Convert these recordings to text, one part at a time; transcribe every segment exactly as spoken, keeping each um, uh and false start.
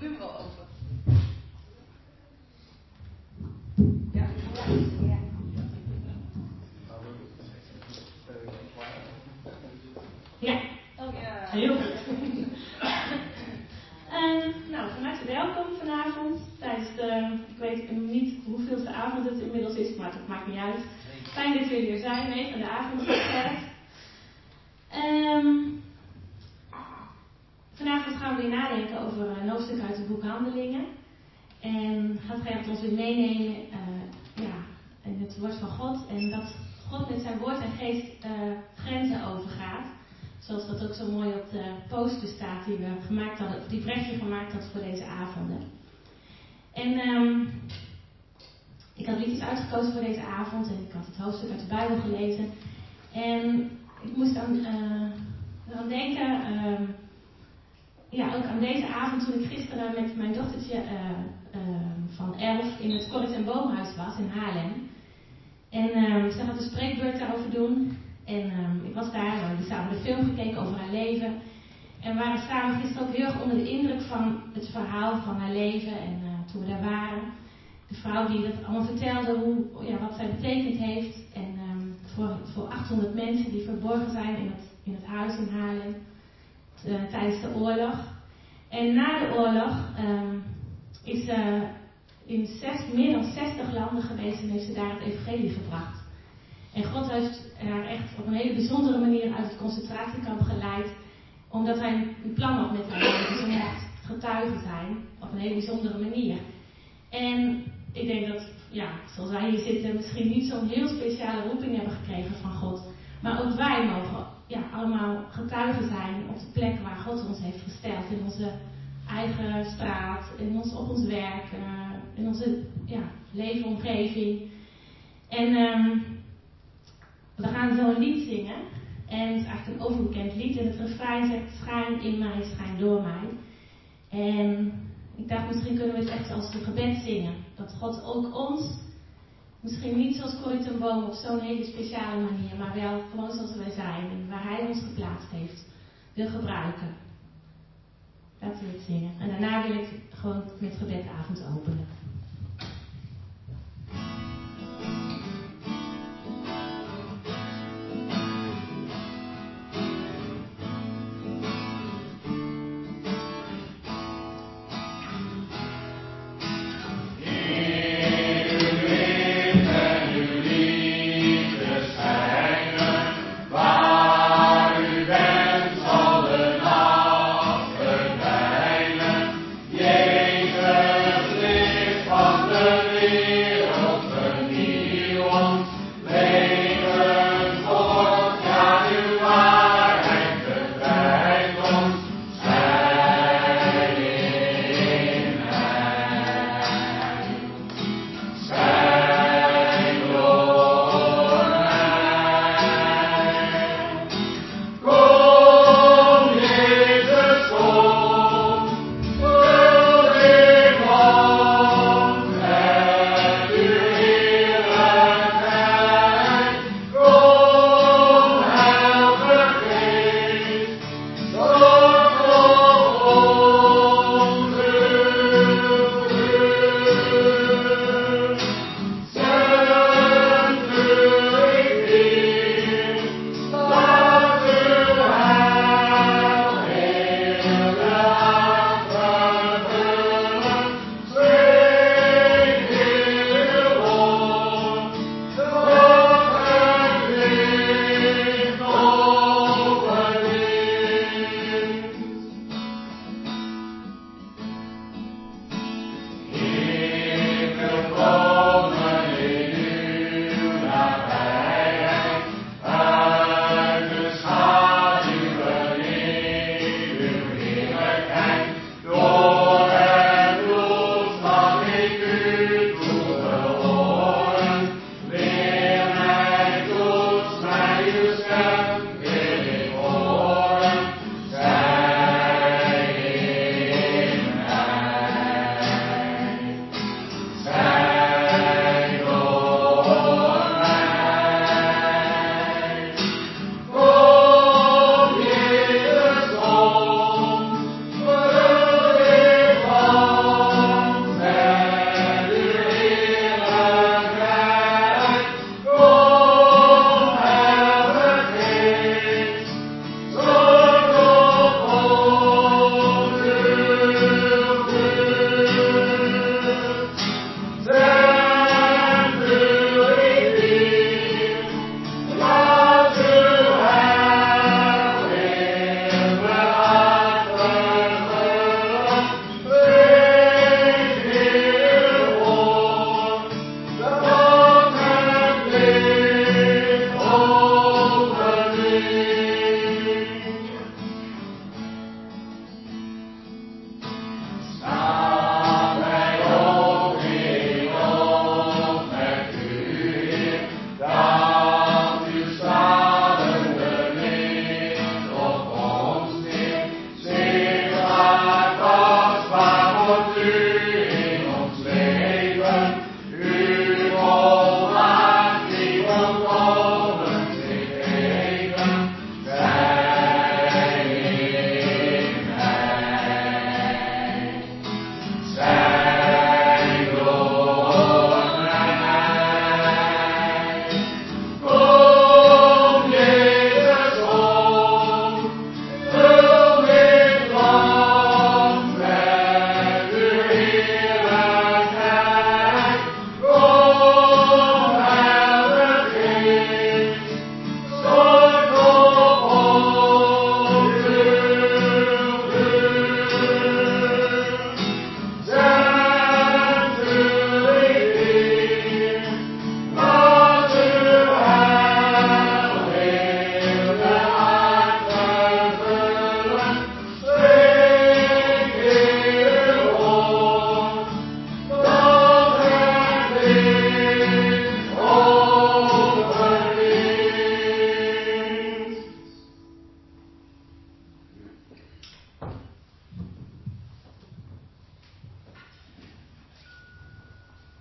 bureau open. Ja? Ja. Ja. Oh ja. Heel goed. uh, nou, van harte welkom vanavond. Tijdens de, ik weet niet hoeveelste avond het inmiddels is, maar dat maakt niet uit. Fijn dat jullie er zijn, negende avond gesteld. Um, vanavond gaan we weer nadenken over een hoofdstuk uit het boek Handelingen. En gaat Gerrit ons weer meenemen uh, ja, in het woord van God. En dat God met zijn woord en geest uh, grenzen overgaat. Zoals dat ook zo mooi op de poster staat die we gemaakt hadden, of die Brechtje gemaakt had voor deze avonden. En um, ik had liedjes uitgekozen voor deze avond en ik had het hoofdstuk uit de Bijbel gelezen. En ik moest aan, uh, aan denken, uh, ja, ook aan deze avond toen ik gisteren met mijn dochtertje uh, uh, van elf in het Corrie ten Boomhuis was in Haarlem. En uh, ze had een spreekbeurt daarover doen. En um, ik was daar, we hebben samen de film gekeken over haar leven. En we waren samen gisteren ook heel erg onder de indruk van het verhaal van haar leven. En uh, toen we daar waren, de vrouw die dat allemaal vertelde, hoe, ja, wat zij betekend heeft. En um, voor, voor achthonderd mensen die verborgen zijn in het, in het huis in Haarlem uh, tijdens de oorlog. En na de oorlog um, is ze uh, in zes, meer dan zestig landen geweest en heeft ze daar het evangelie gebracht. En God heeft haar echt op een hele bijzondere manier uit het concentratiekamp geleid. Omdat hij een plan had met haar leven. Ze mocht getuige zijn op een hele bijzondere manier. En ik denk dat, ja, zoals wij hier zitten, misschien niet zo'n heel speciale roeping hebben gekregen van God. Maar ook wij mogen ja, allemaal getuigen zijn op de plek waar God ons heeft gesteld. In onze eigen straat, in ons, op ons werk, uh, in onze ja, leefomgeving. En... Um, We gaan zo een lied zingen. En het is eigenlijk een overbekend lied. En het refrein zegt: schijn in mij, schijn door mij. En ik dacht, misschien kunnen we het echt als een gebed zingen. Dat God ook ons, misschien niet zoals Corrie ten Boom op zo'n hele speciale manier, maar wel gewoon zoals wij zijn en waar Hij ons geplaatst heeft, wil gebruiken. Laten we het zingen. En daarna wil ik gewoon met gebed de avond openen. Jezus ligt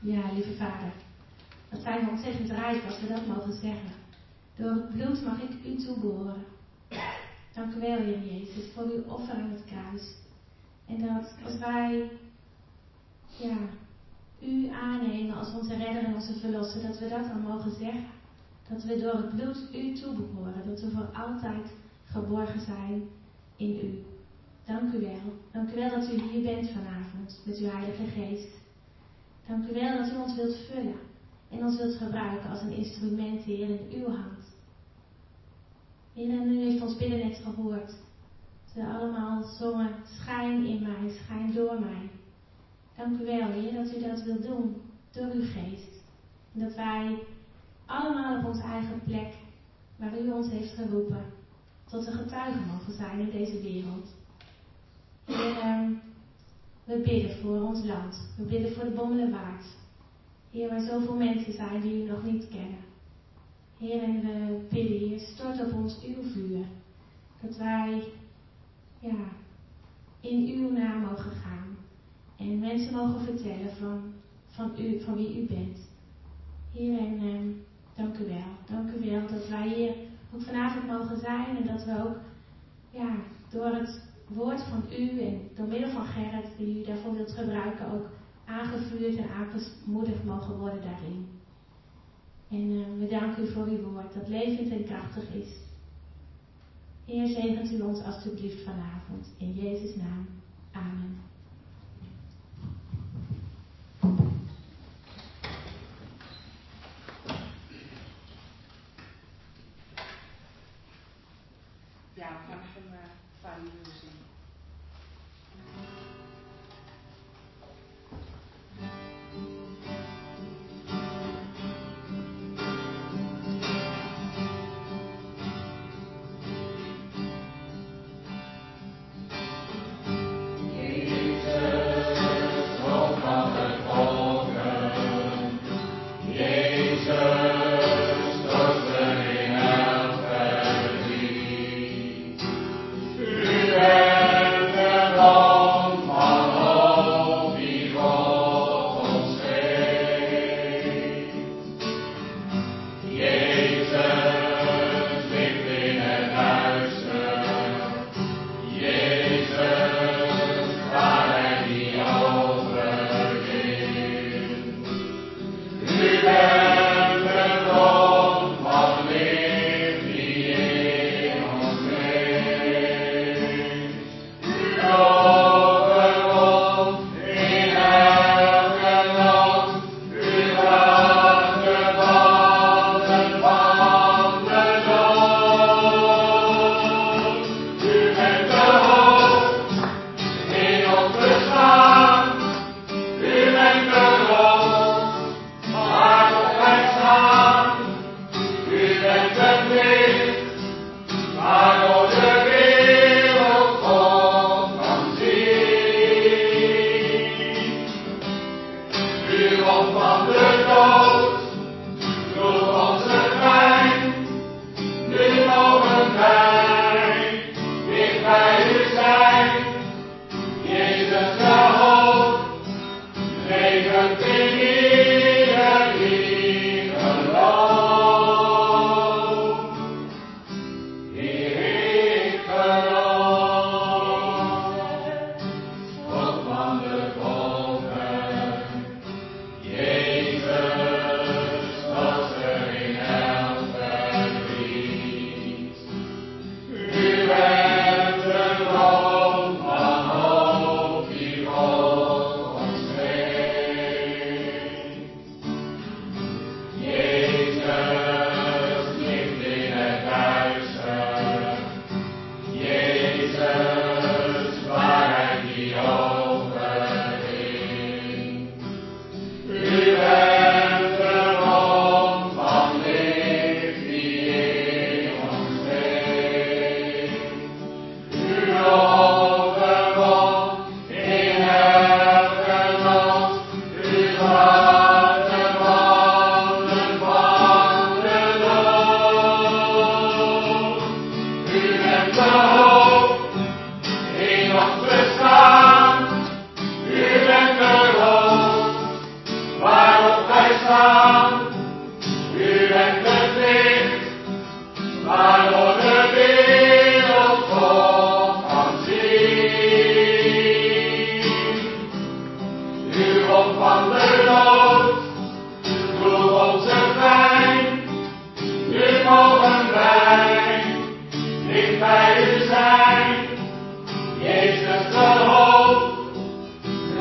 Ja, lieve Vader, dat zijn we ontzettend rijk als we dat mogen zeggen. Door het bloed mag ik u toebehoren. Dank u wel, Heer Jezus, voor uw offer aan het kruis. En dat als wij ja, u aannemen als onze redder en onze verlosser, dat we dat dan mogen zeggen. Dat we door het bloed u toebehoren. Dat we voor altijd geborgen zijn in u. Dank u wel. Dank u wel dat u hier bent vanavond met uw Heilige Geest. Dank u wel dat u ons wilt vullen en ons wilt gebruiken als een instrument, Heer, in uw hand. Heer, en u heeft ons bidden net gehoord. We allemaal zongen, schijn in mij, schijn door mij. Dank u wel, Heer, dat u dat wilt doen door uw Geest. En dat wij allemaal op onze eigen plek, waar u ons heeft geroepen, tot een getuige mogen zijn in deze wereld. Heer, we bidden voor ons land. We bidden voor de Bommelerwaard. Heer, waar zoveel mensen zijn die u nog niet kennen. Heer, en we bidden, Heer, stort op ons uw vuur. Dat wij, ja, in uw naam mogen gaan. En mensen mogen vertellen van, van u, van wie u bent. Heer, en eh, dank u wel. Dank u wel dat wij hier ook vanavond mogen zijn. En dat we ook, ja, door het woord van u en door middel van Gerrit, die u daarvoor wilt gebruiken, ook aangevuurd en aangemoedigd mogen worden daarin. En uh, we danken u voor uw woord, dat levend en krachtig is. Heer, zegent u ons alstublieft vanavond. In Jezus' naam. Amen. Ja, we gaan even uh, Vader Uur zingen. Yeah.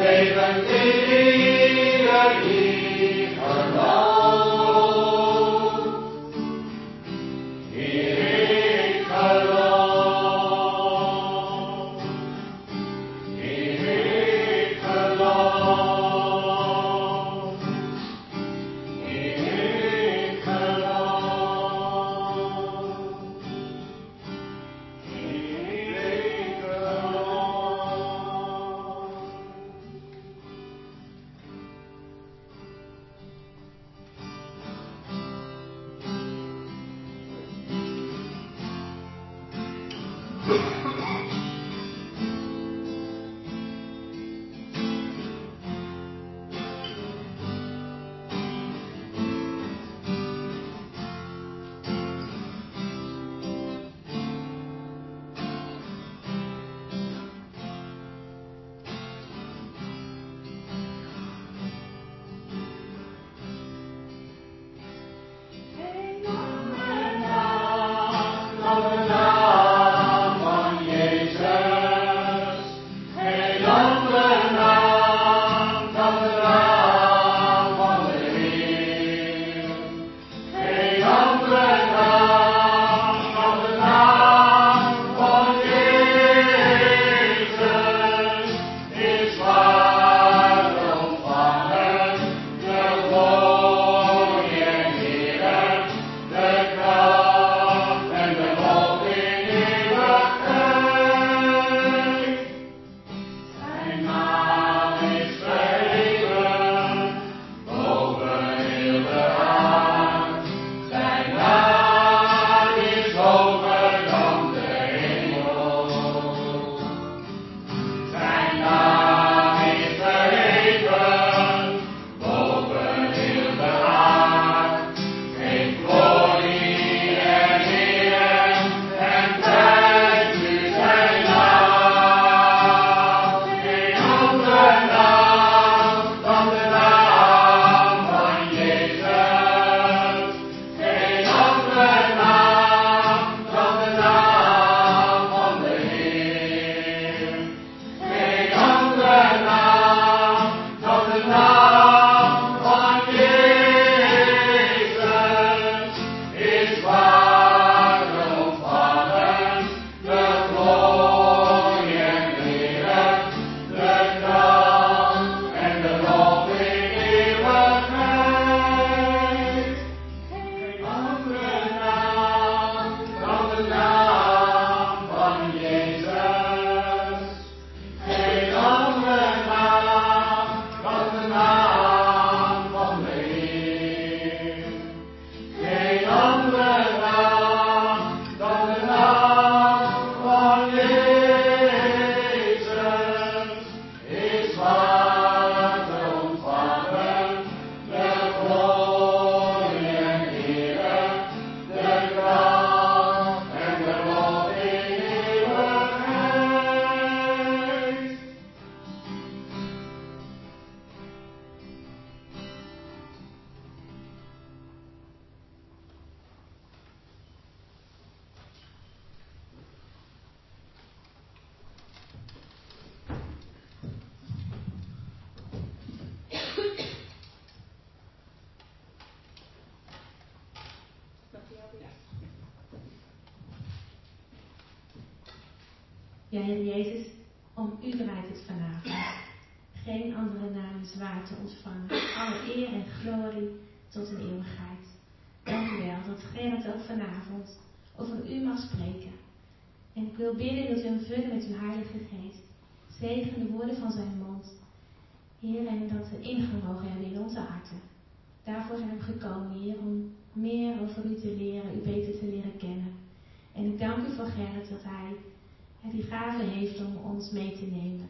Ja, Heer Jezus, om u draait het vanavond. Geen andere naam is waar te ontvangen. Alle eer en glorie tot in eeuwigheid. Dank u wel dat Gerard ook vanavond over u mag spreken. En ik wil bidden dat u hem vullen met uw Heilige Geest. Zegen de woorden van zijn mond. Heer, en dat we ingang mogen hebben in onze harten. Daarvoor zijn we gekomen, Heer, om meer over u te leren, u beter te leren kennen. En ik dank u voor Gerrit dat hij die gave heeft om ons mee te nemen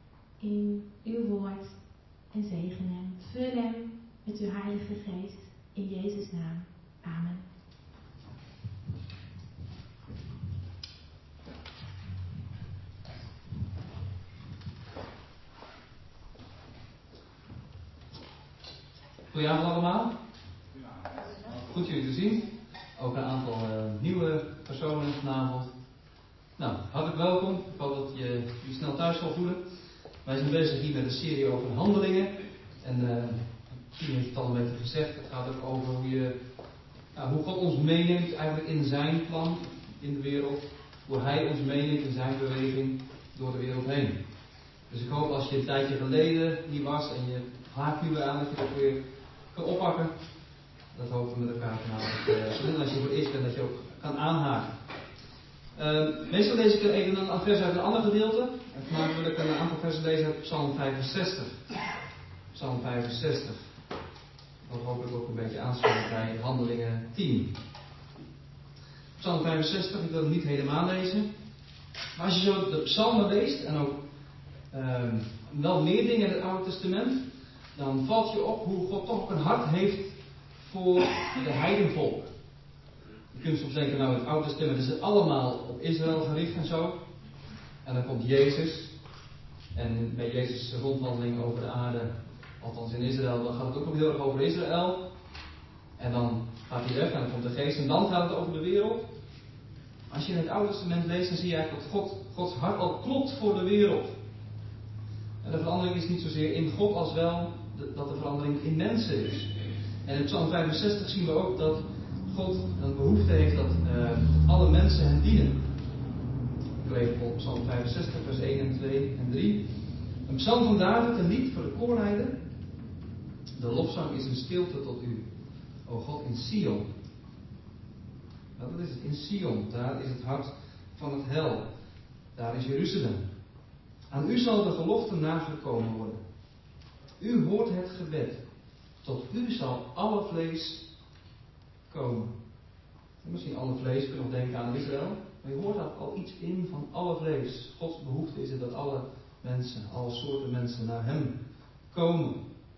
in uw woord. En zegen hem. Vul hem met uw Heilige Geest. In Jezus' naam. Amen. Goedenavond allemaal. Goed jullie te zien. Ook een aantal uh, nieuwe personen vanavond. Nou, hartelijk welkom. Ik hoop dat je je snel thuis zal voelen. Wij zijn bezig hier met een serie over handelingen. En uh, Tien heeft het al een beetje gezegd. Het gaat ook over hoe, je, nou, hoe God ons meeneemt eigenlijk in zijn plan in de wereld. Hoe hij ons meeneemt in zijn beweging door de wereld heen. Dus ik hoop als je een tijdje geleden hier was en je haakt nu weer aan dat je dat weer kan oppakken. Dat hopen we met elkaar vanavond te doen. Als je voor het eerst bent dat je ook kan aanhaken. Uh, meestal lees ik er even een vers uit een ander gedeelte. En vandaag wil ik een aantal versen lezen uit Psalm vijfenzestig. Psalm vijfenzestig. Dat hoop ik ook een beetje aansluit bij Handelingen tien. Psalm vijfenzestig, ik wil het niet helemaal lezen. Maar als je zo de psalmen leest en ook uh, wel meer dingen in het Oude Testament, dan valt je op hoe God toch ook een hart heeft voor de heidenvolk. Je kunt soms denken, nou het Oude Testament is het allemaal op Israël gericht en zo. En dan komt Jezus. En bij Jezus' rondwandeling over de aarde, althans in Israël, dan gaat het ook nog heel erg over Israël. En dan gaat hij weg en dan komt de geest en dan gaat het over de wereld. Als je in het Oude Testament leest, dan zie je eigenlijk dat God, Gods hart al klopt voor de wereld. En de verandering is niet zozeer in God als wel de, dat de verandering in mensen is. En in Psalm vijfenzestig zien we ook dat God een behoefte heeft dat uh, alle mensen hem dienen. Ik lees bijvoorbeeld Psalm vijfenzestig, vers één en twee en drie. Een psalm van David, een lied voor de koorleider. De lofzang is een stilte tot u, o God, in Sion. Nou, dat is het, in Sion. Daar is het hart van het heil. Daar is Jeruzalem. Aan u zal de gelofte nagekomen worden. U hoort het gebed. Tot u zal alle vlees komen. En misschien alle vlees, kun je nog denken aan Israël. Maar je hoort daar al iets in van alle vlees. Gods behoefte is het dat alle mensen, alle soorten mensen naar hem komen.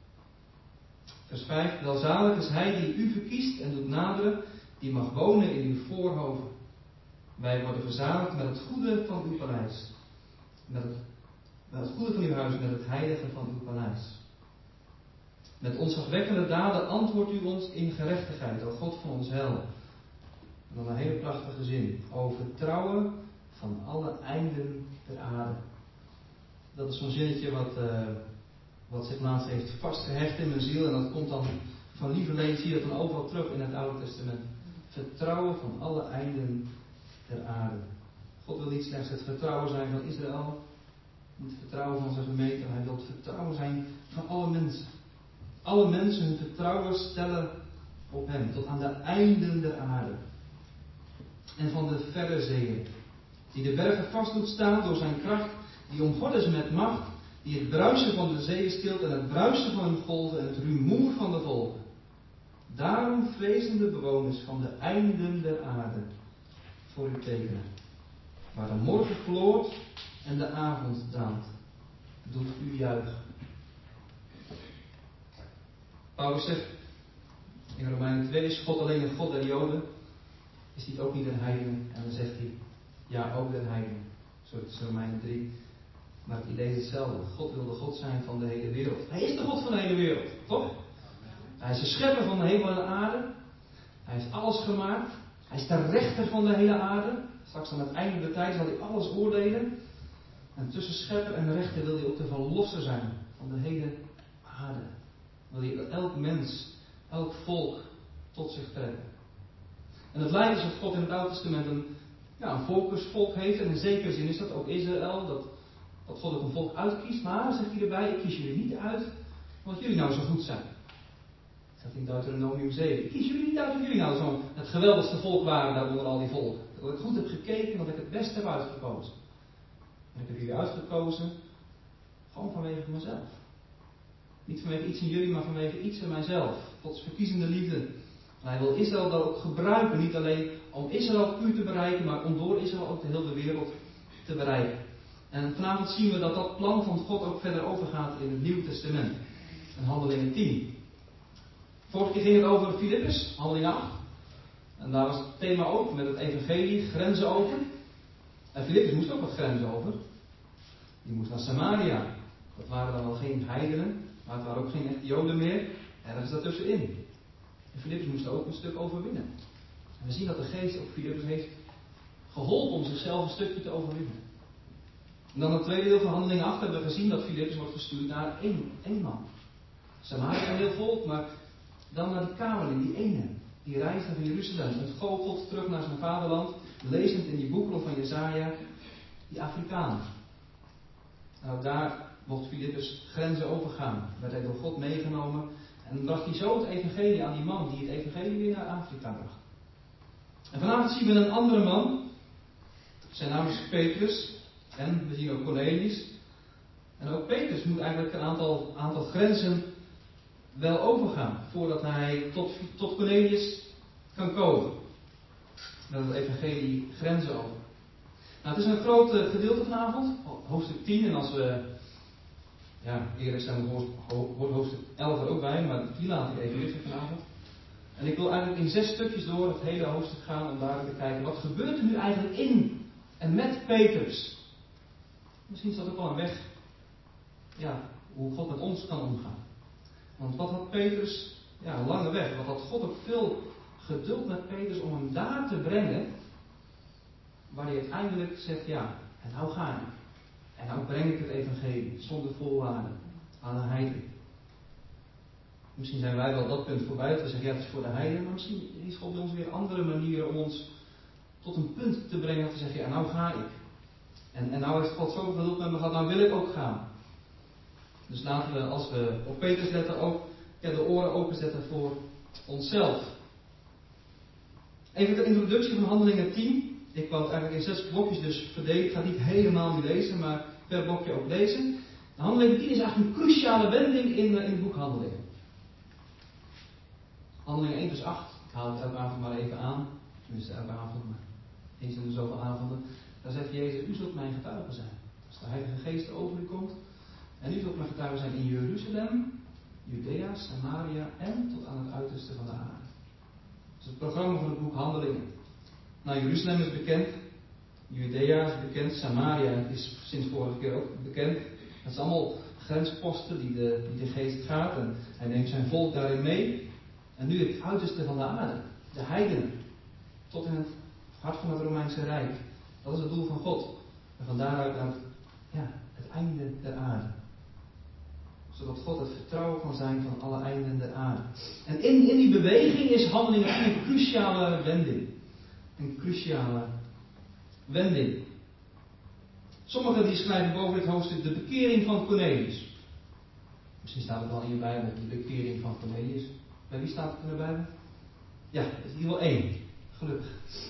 Vers vijf. Welzalig is hij die u verkiest en doet naderen, die mag wonen in uw voorhoven. Wij worden verzadigd met het goede van uw paleis. Met het, met het goede van uw huis, met het heilige van uw paleis. Met ontzagwekkende daden antwoordt u ons in gerechtigheid, o God van ons heil. En dan een hele prachtige zin. O vertrouwen van alle einden der aarde. Dat is zo'n zinnetje wat, uh, wat zich laatst heeft vastgehecht in mijn ziel. En dat komt dan van lieverlee, zie je dat dan overal terug in het Oude Testament. Vertrouwen van alle einden der aarde. God wil niet slechts het vertrouwen zijn van Israël. Niet het vertrouwen van zijn gemeente. Hij wil het vertrouwen zijn van alle mensen. Alle mensen hun vertrouwen stellen op hem. Tot aan de einden der aarde. En van de verre zeeën. Die de bergen vast doet staan door zijn kracht. Die omgord is met macht. Die het bruisen van de zeeën stilt. En het bruisen van hun golven. En het rumoer van de volken. Daarom vrezen de bewoners van de einden der aarde voor uw tekenen. Waar de morgen gloort en de avond daalt. Doet u juichen. Paulus zegt in Romeinen twee, is God alleen een God der Joden? Is hij ook niet een heiden? En dan zegt hij, ja, ook der heiden. Zo is Romeinen drie. Maar het idee is hetzelfde. God wil de God zijn van de hele wereld. Hij is de God van de hele wereld, toch? Hij is de schepper van de hemel en de aarde. Hij heeft alles gemaakt. Hij is de rechter van de hele aarde. Straks aan het einde der tijd zal hij alles oordelen. En tussen schepper en rechter wil hij ook de verlosser zijn van de hele aarde. Wil hij elk mens, elk volk tot zich trekken. En het lijkt alsof God in het Oude Testament een, ja, een volkersvolk heeft. En in zekere zin is dat ook Israël. Dat, dat God ook een volk uitkiest. Maar, zegt hij erbij, ik kies jullie niet uit omdat jullie nou zo goed zijn. Dat zegt in Deuteronomium zeven. Ik kies jullie niet uit omdat jullie nou zo het geweldigste volk waren daar onder al die volken. Dat ik goed heb gekeken, dat ik het beste heb uitgekozen. En ik heb jullie uitgekozen gewoon vanwege mezelf. Niet vanwege iets in jullie, maar vanwege iets in mijzelf. Gods verkiezende liefde. En hij wil Israël dan ook gebruiken. Niet alleen om Israël puur te bereiken, maar om door Israël ook de hele wereld te bereiken. En vanavond zien we dat dat plan van God ook verder overgaat in het Nieuwe Testament. In Handelingen tien. Vorige keer ging het over Filippus, Handelingen acht. En daar was het thema ook met het evangelie, grenzen over. En Filippus moest ook wat grenzen over. Die moest naar Samaria. Dat waren dan wel geen heidenen, maar het waren ook geen echte Joden meer. Ergens daartussenin. En Filippus moest ook een stuk overwinnen. En we zien dat de geest ook Filippus heeft geholpen om zichzelf een stukje te overwinnen. En dan het tweede deel van Handelingen acht hebben we gezien dat Filippus wordt gestuurd naar één, één man. Samaria is een heel volk, maar dan naar die kamerling, die ene. Die reisde van Jeruzalem, ontgoocheld terug naar zijn vaderland, lezend in die boekrol van Jesaja, die Afrikaan. En ook daar mocht Filippus grenzen overgaan. Werd hij door God meegenomen en bracht hij zo het evangelie aan die man die het evangelie weer naar Afrika bracht. En vanavond zien we een andere man. Zijn naam is Petrus. En we zien ook Cornelius. En ook Petrus moet eigenlijk een aantal, aantal grenzen wel overgaan. Voordat hij tot, tot Cornelius kan komen. Met het evangelie grenzen over. Nou, het is een groot uh, gedeelte vanavond. Hoofdstuk tien. En als we... Ja, eerlijk zijn hoort hoofdstuk elf er ook bij. Maar die laat ik even liggen vanavond. En ik wil eigenlijk in zes stukjes door het hele hoofdstuk gaan. Om daar te kijken. Wat gebeurt er nu eigenlijk in en met Petrus? Misschien is dat ook wel een weg. Ja, hoe God met ons kan omgaan. Want wat had Petrus, ja, een lange weg. Wat had God ook veel geduld met Petrus om hem daar te brengen. Waar hij uiteindelijk zegt, ja, en nou ga ik. En nou breng ik het evangelie, zonder voorwaarden, aan de heiden. Misschien zijn wij wel dat punt voorbij, dat we zeggen, ja, het is voor de heiden. Maar misschien heeft God bij ons weer andere manieren om ons tot een punt te brengen. Dat we zeggen, ja, nou ga ik. En, en nou heeft God zoveel geduld met me gehad, nou wil ik ook gaan. Dus laten we, als we op Petrus letten, ook ja, de oren openzetten voor onszelf. Even de introductie van Handelingen tien. Ik wou het eigenlijk in zes blokjes dus verdelen. Ik ga niet helemaal nu lezen, maar per blokje ook lezen. De Handelingen tien is eigenlijk een cruciale wending in, in het boek Handelingen. Handelingen één vers acht. Ik haal het elke avond maar even aan. Tenminste elke avond, maar eens in de zoveel avonden. Daar zegt Jezus, u zult mijn getuige zijn. Als de Heilige Geest over u komt. En u zult mijn getuige zijn in Jeruzalem, Judea, Samaria en tot aan het uiterste van de aarde. Dat is het programma van het boek Handelingen. Nou, Jeruzalem is bekend. Judea is bekend. Samaria is sinds vorige keer ook bekend. Dat zijn allemaal grensposten die de, die de geest gaat. En hij neemt zijn volk daarin mee. En nu het uiterste van de aarde. De heidenen. Tot in het hart van het Romeinse Rijk. Dat is het doel van God. En van daaruit naar het, ja, het einde der aarde. Zodat God het vertrouwen kan zijn van alle einden der aarde. En in, in die beweging is Handelingen een cruciale wending. Een cruciale wending. Sommigen die schrijven boven dit hoofdstuk de bekering van Cornelius. Misschien staat het wel in je Bijbel, de bekering van Cornelius. Bij wie staat het in de Bijbel? Ja, het is in ieder geval één. Gelukkig.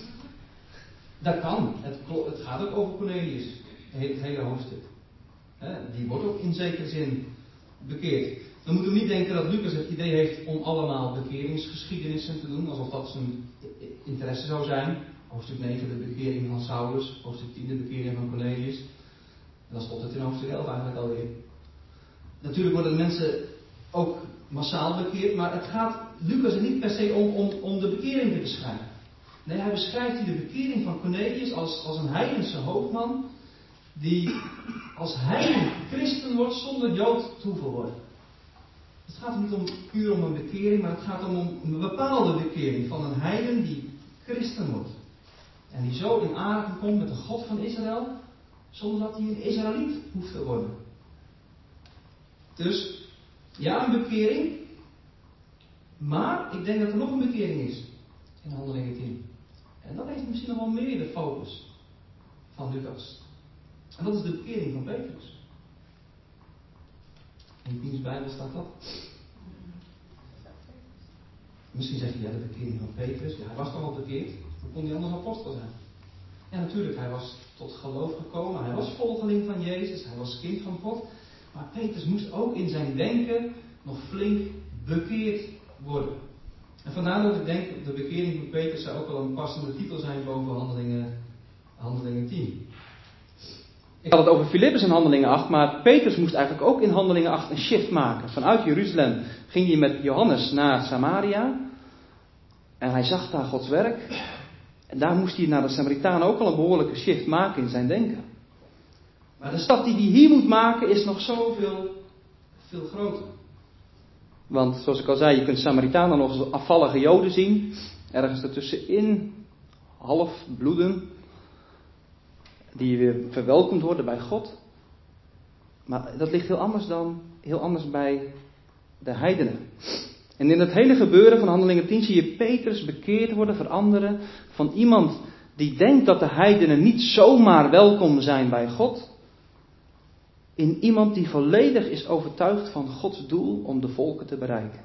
Dat kan. Het, het gaat ook over Cornelius. Het hele hoofdstuk. He, die wordt ook in zekere zin bekeerd. We moeten niet denken dat Lucas het idee heeft om allemaal bekeringsgeschiedenissen te doen. Alsof dat zijn interesse zou zijn. Hoofdstuk negen de bekering van Saulus. Hoofdstuk tien de bekering van Cornelius. En dan stopt het in hoofdstuk elf eigenlijk alweer. Natuurlijk worden de mensen ook massaal bekeerd. Maar het gaat Lucas er niet per se om, om, om de bekering te beschrijven. Nee, hij beschrijft hier de bekering van Cornelius als, als een heidense hoofdman. Die als heiden christen wordt zonder Jood te hoeven worden. Het gaat er niet om, puur om een bekering, maar het gaat om, om een bepaalde bekering van een heiden die christen wordt. En die zo in aanraking komt met de God van Israël, zonder dat hij een Israëliet hoeft te worden. Dus, ja, een bekering. Maar ik denk dat er nog een bekering is in Handelingen tien. En dat heeft misschien nog wel meer de focus van Lucas. En dat is de bekering van Petrus. In Piens Bijbel staat dat. Misschien zeg je, ja, de bekering van Petrus. Ja, hij was toch al bekeerd. Hoe kon hij anders apostel zijn? Ja, natuurlijk, hij was tot geloof gekomen. Hij was volgeling van Jezus. Hij was kind van God. Maar Petrus moest ook in zijn denken nog flink bekeerd worden. En vandaar dat ik denk, de bekering van Petrus zou ook wel een passende titel zijn boven Handelingen, Handelingen tien. Ik had het over Filippus in Handelingen acht, maar Petrus moest eigenlijk ook in Handelingen acht een shift maken. Vanuit Jeruzalem ging hij met Johannes naar Samaria. En hij zag daar Gods werk. En daar moest hij naar de Samaritanen ook al een behoorlijke shift maken in zijn denken. Maar de stap die hij hier moet maken is nog zoveel veel groter. Want zoals ik al zei, je kunt Samaritanen nog als afvallige Joden zien. Ergens ertussenin, half bloeden. die weer verwelkomd worden bij God. Maar dat ligt heel anders dan, heel anders bij de heidenen. En in het hele gebeuren van Handelingen tien zie je Petrus bekeerd worden, veranderen van iemand die denkt dat de heidenen niet zomaar welkom zijn bij God, in iemand die volledig is overtuigd van Gods doel om de volken te bereiken.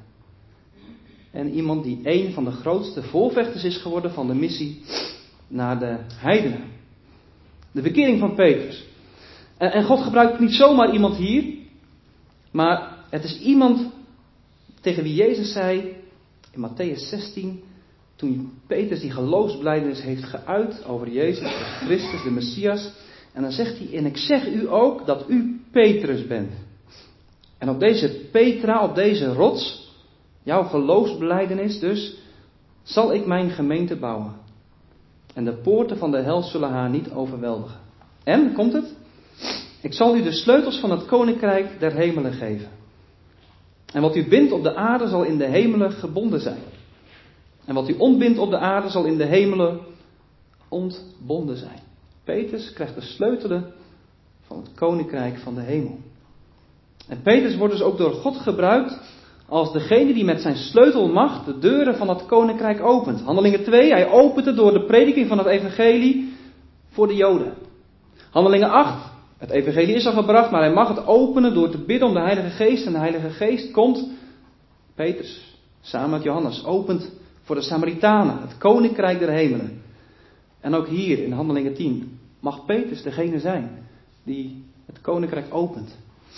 En iemand die een van de grootste voorvechters is geworden van de missie naar de heidenen. De bekering van Petrus. En, en God gebruikt niet zomaar iemand hier, maar het is iemand tegen wie Jezus zei in Matthäus zestien, toen Petrus die geloofsbelijdenis heeft geuit over Jezus, de Christus, de Messias. En dan zegt hij, en ik zeg u ook dat u Petrus bent. En op deze Petra, op deze rots, jouw geloofsbelijdenis dus, zal ik mijn gemeente bouwen. En de poorten van de hel zullen haar niet overweldigen. En, komt het? Ik zal u de sleutels van het koninkrijk der hemelen geven. En wat u bindt op de aarde zal in de hemelen gebonden zijn. En wat u ontbindt op de aarde zal in de hemelen ontbonden zijn. Petrus krijgt de sleutelen van het koninkrijk van de hemel. En Petrus wordt dus ook door God gebruikt als degene die met zijn sleutelmacht de deuren van het koninkrijk opent. Handelingen twee, hij opent het door de prediking van het evangelie voor de Joden. Handelingen acht, het evangelie is al gebracht, maar hij mag het openen door te bidden om de Heilige Geest. En de Heilige Geest komt, Petrus, samen met Johannes, opent voor de Samaritanen, het koninkrijk der hemelen. En ook hier in Handelingen tien mag Petrus degene zijn die het koninkrijk opent.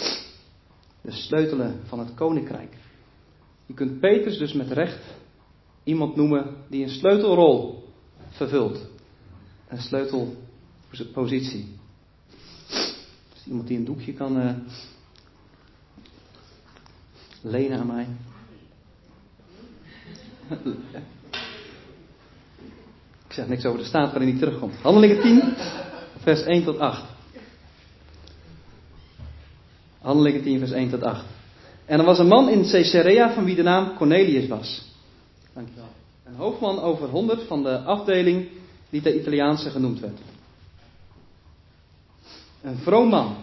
De sleutelen van het koninkrijk. Je kunt Petrus dus met recht iemand noemen die een sleutelrol vervult. Een sleutelpositie. Dus iemand die een doekje kan uh, lenen aan mij. Ik zeg niks over de staat waarin hij terugkomt. Handelingen tien, vers één tot acht. Handelingen tien, vers één tot acht. En er was een man in Caesarea van wie de naam Cornelius was. Dankjewel. Een hoofdman over honderd van de afdeling die de Italiaanse genoemd werd. Een vroom man.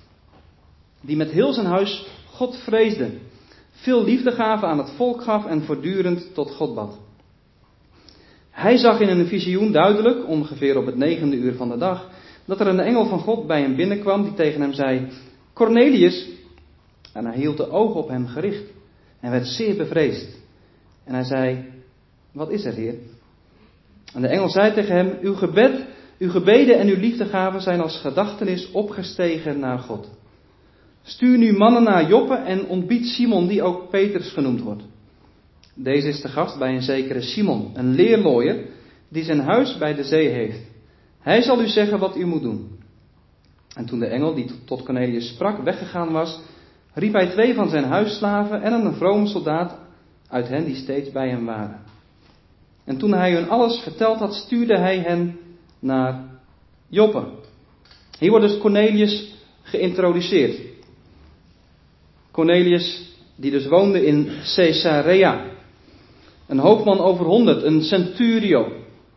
Die met heel zijn huis God vreesde. Veel liefdegave aan het volk gaf en voortdurend tot God bad. Hij zag in een visioen duidelijk, ongeveer op het negende uur van de dag, dat er een engel van God bij hem binnenkwam die tegen hem zei, Cornelius. En hij hield de ogen op hem gericht en werd zeer bevreesd. En hij zei, wat is er, Heer? En de engel zei tegen hem, uw gebed, uw gebeden en uw liefdegaven zijn als gedachtenis opgestegen naar God. Stuur nu mannen naar Joppe en ontbied Simon, die ook Petrus genoemd wordt. Deze is te gast bij een zekere Simon, een leerlooier, die zijn huis bij de zee heeft. Hij zal u zeggen wat u moet doen. En toen de engel, die tot Cornelius sprak, weggegaan was, riep hij twee van zijn huisslaven en een vrome soldaat uit hen die steeds bij hem waren. En toen hij hun alles verteld had, stuurde hij hen naar Joppe. Hier wordt dus Cornelius geïntroduceerd. Cornelius, die dus woonde in Caesarea. Een hoofdman over honderd, een centurio.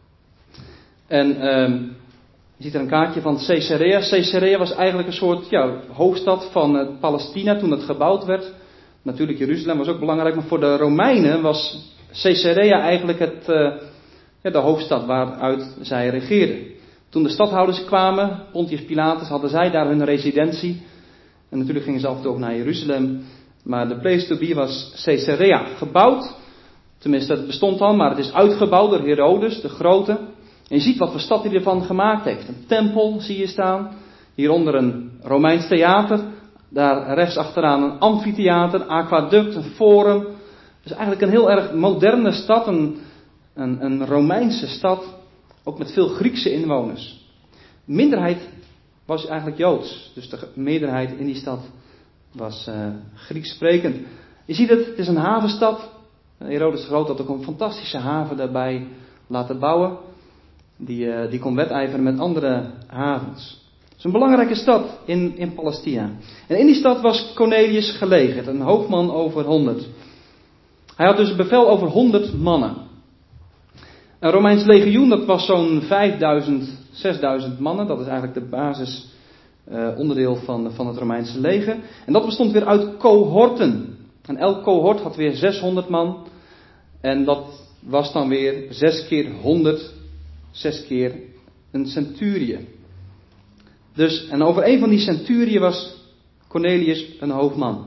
En um, je ziet er een kaartje van Caesarea. Caesarea was eigenlijk een soort ja, hoofdstad van uh, Palestina toen het gebouwd werd. Natuurlijk Jeruzalem was ook belangrijk, maar voor de Romeinen was Caesarea eigenlijk het, uh, ja, de hoofdstad waaruit zij regeerden. Toen de stadhouders kwamen, Pontius Pilatus, hadden zij daar hun residentie. En natuurlijk gingen ze af en toe ook naar Jeruzalem. Maar de place to be was Caesarea. Gebouwd, tenminste het bestond al, maar het is uitgebouwd door Herodes, de Grote. En je ziet wat voor stad hij ervan gemaakt heeft. Een tempel zie je staan. Hieronder een Romeins theater. Daar rechts achteraan een amfitheater, aquaduct, een forum. Dus eigenlijk een heel erg moderne stad. Een, een, een Romeinse stad. Ook met veel Griekse inwoners. De minderheid was eigenlijk Joods. Dus de meerderheid in die stad was uh, Grieks sprekend. Je ziet het, het is een havenstad. Herodes de Groot had ook een fantastische haven daarbij laten bouwen. Die, uh, die kon wedijveren met andere havens. Het is een belangrijke stad in, in Palestina. En in die stad was Cornelius gelegerd, een hoofdman over honderd. Hij had dus een bevel over honderd mannen. Een Romeins legioen, dat was zo'n vijfduizend zesduizend mannen. Dat is eigenlijk de basis uh, onderdeel van, van het Romeinse leger. En dat bestond weer uit cohorten. En elk cohort had weer zeshonderd man. En dat was dan weer zes keer honderd, zes keer een centurie. Dus, en over een van die centurieën was Cornelius een hoofdman.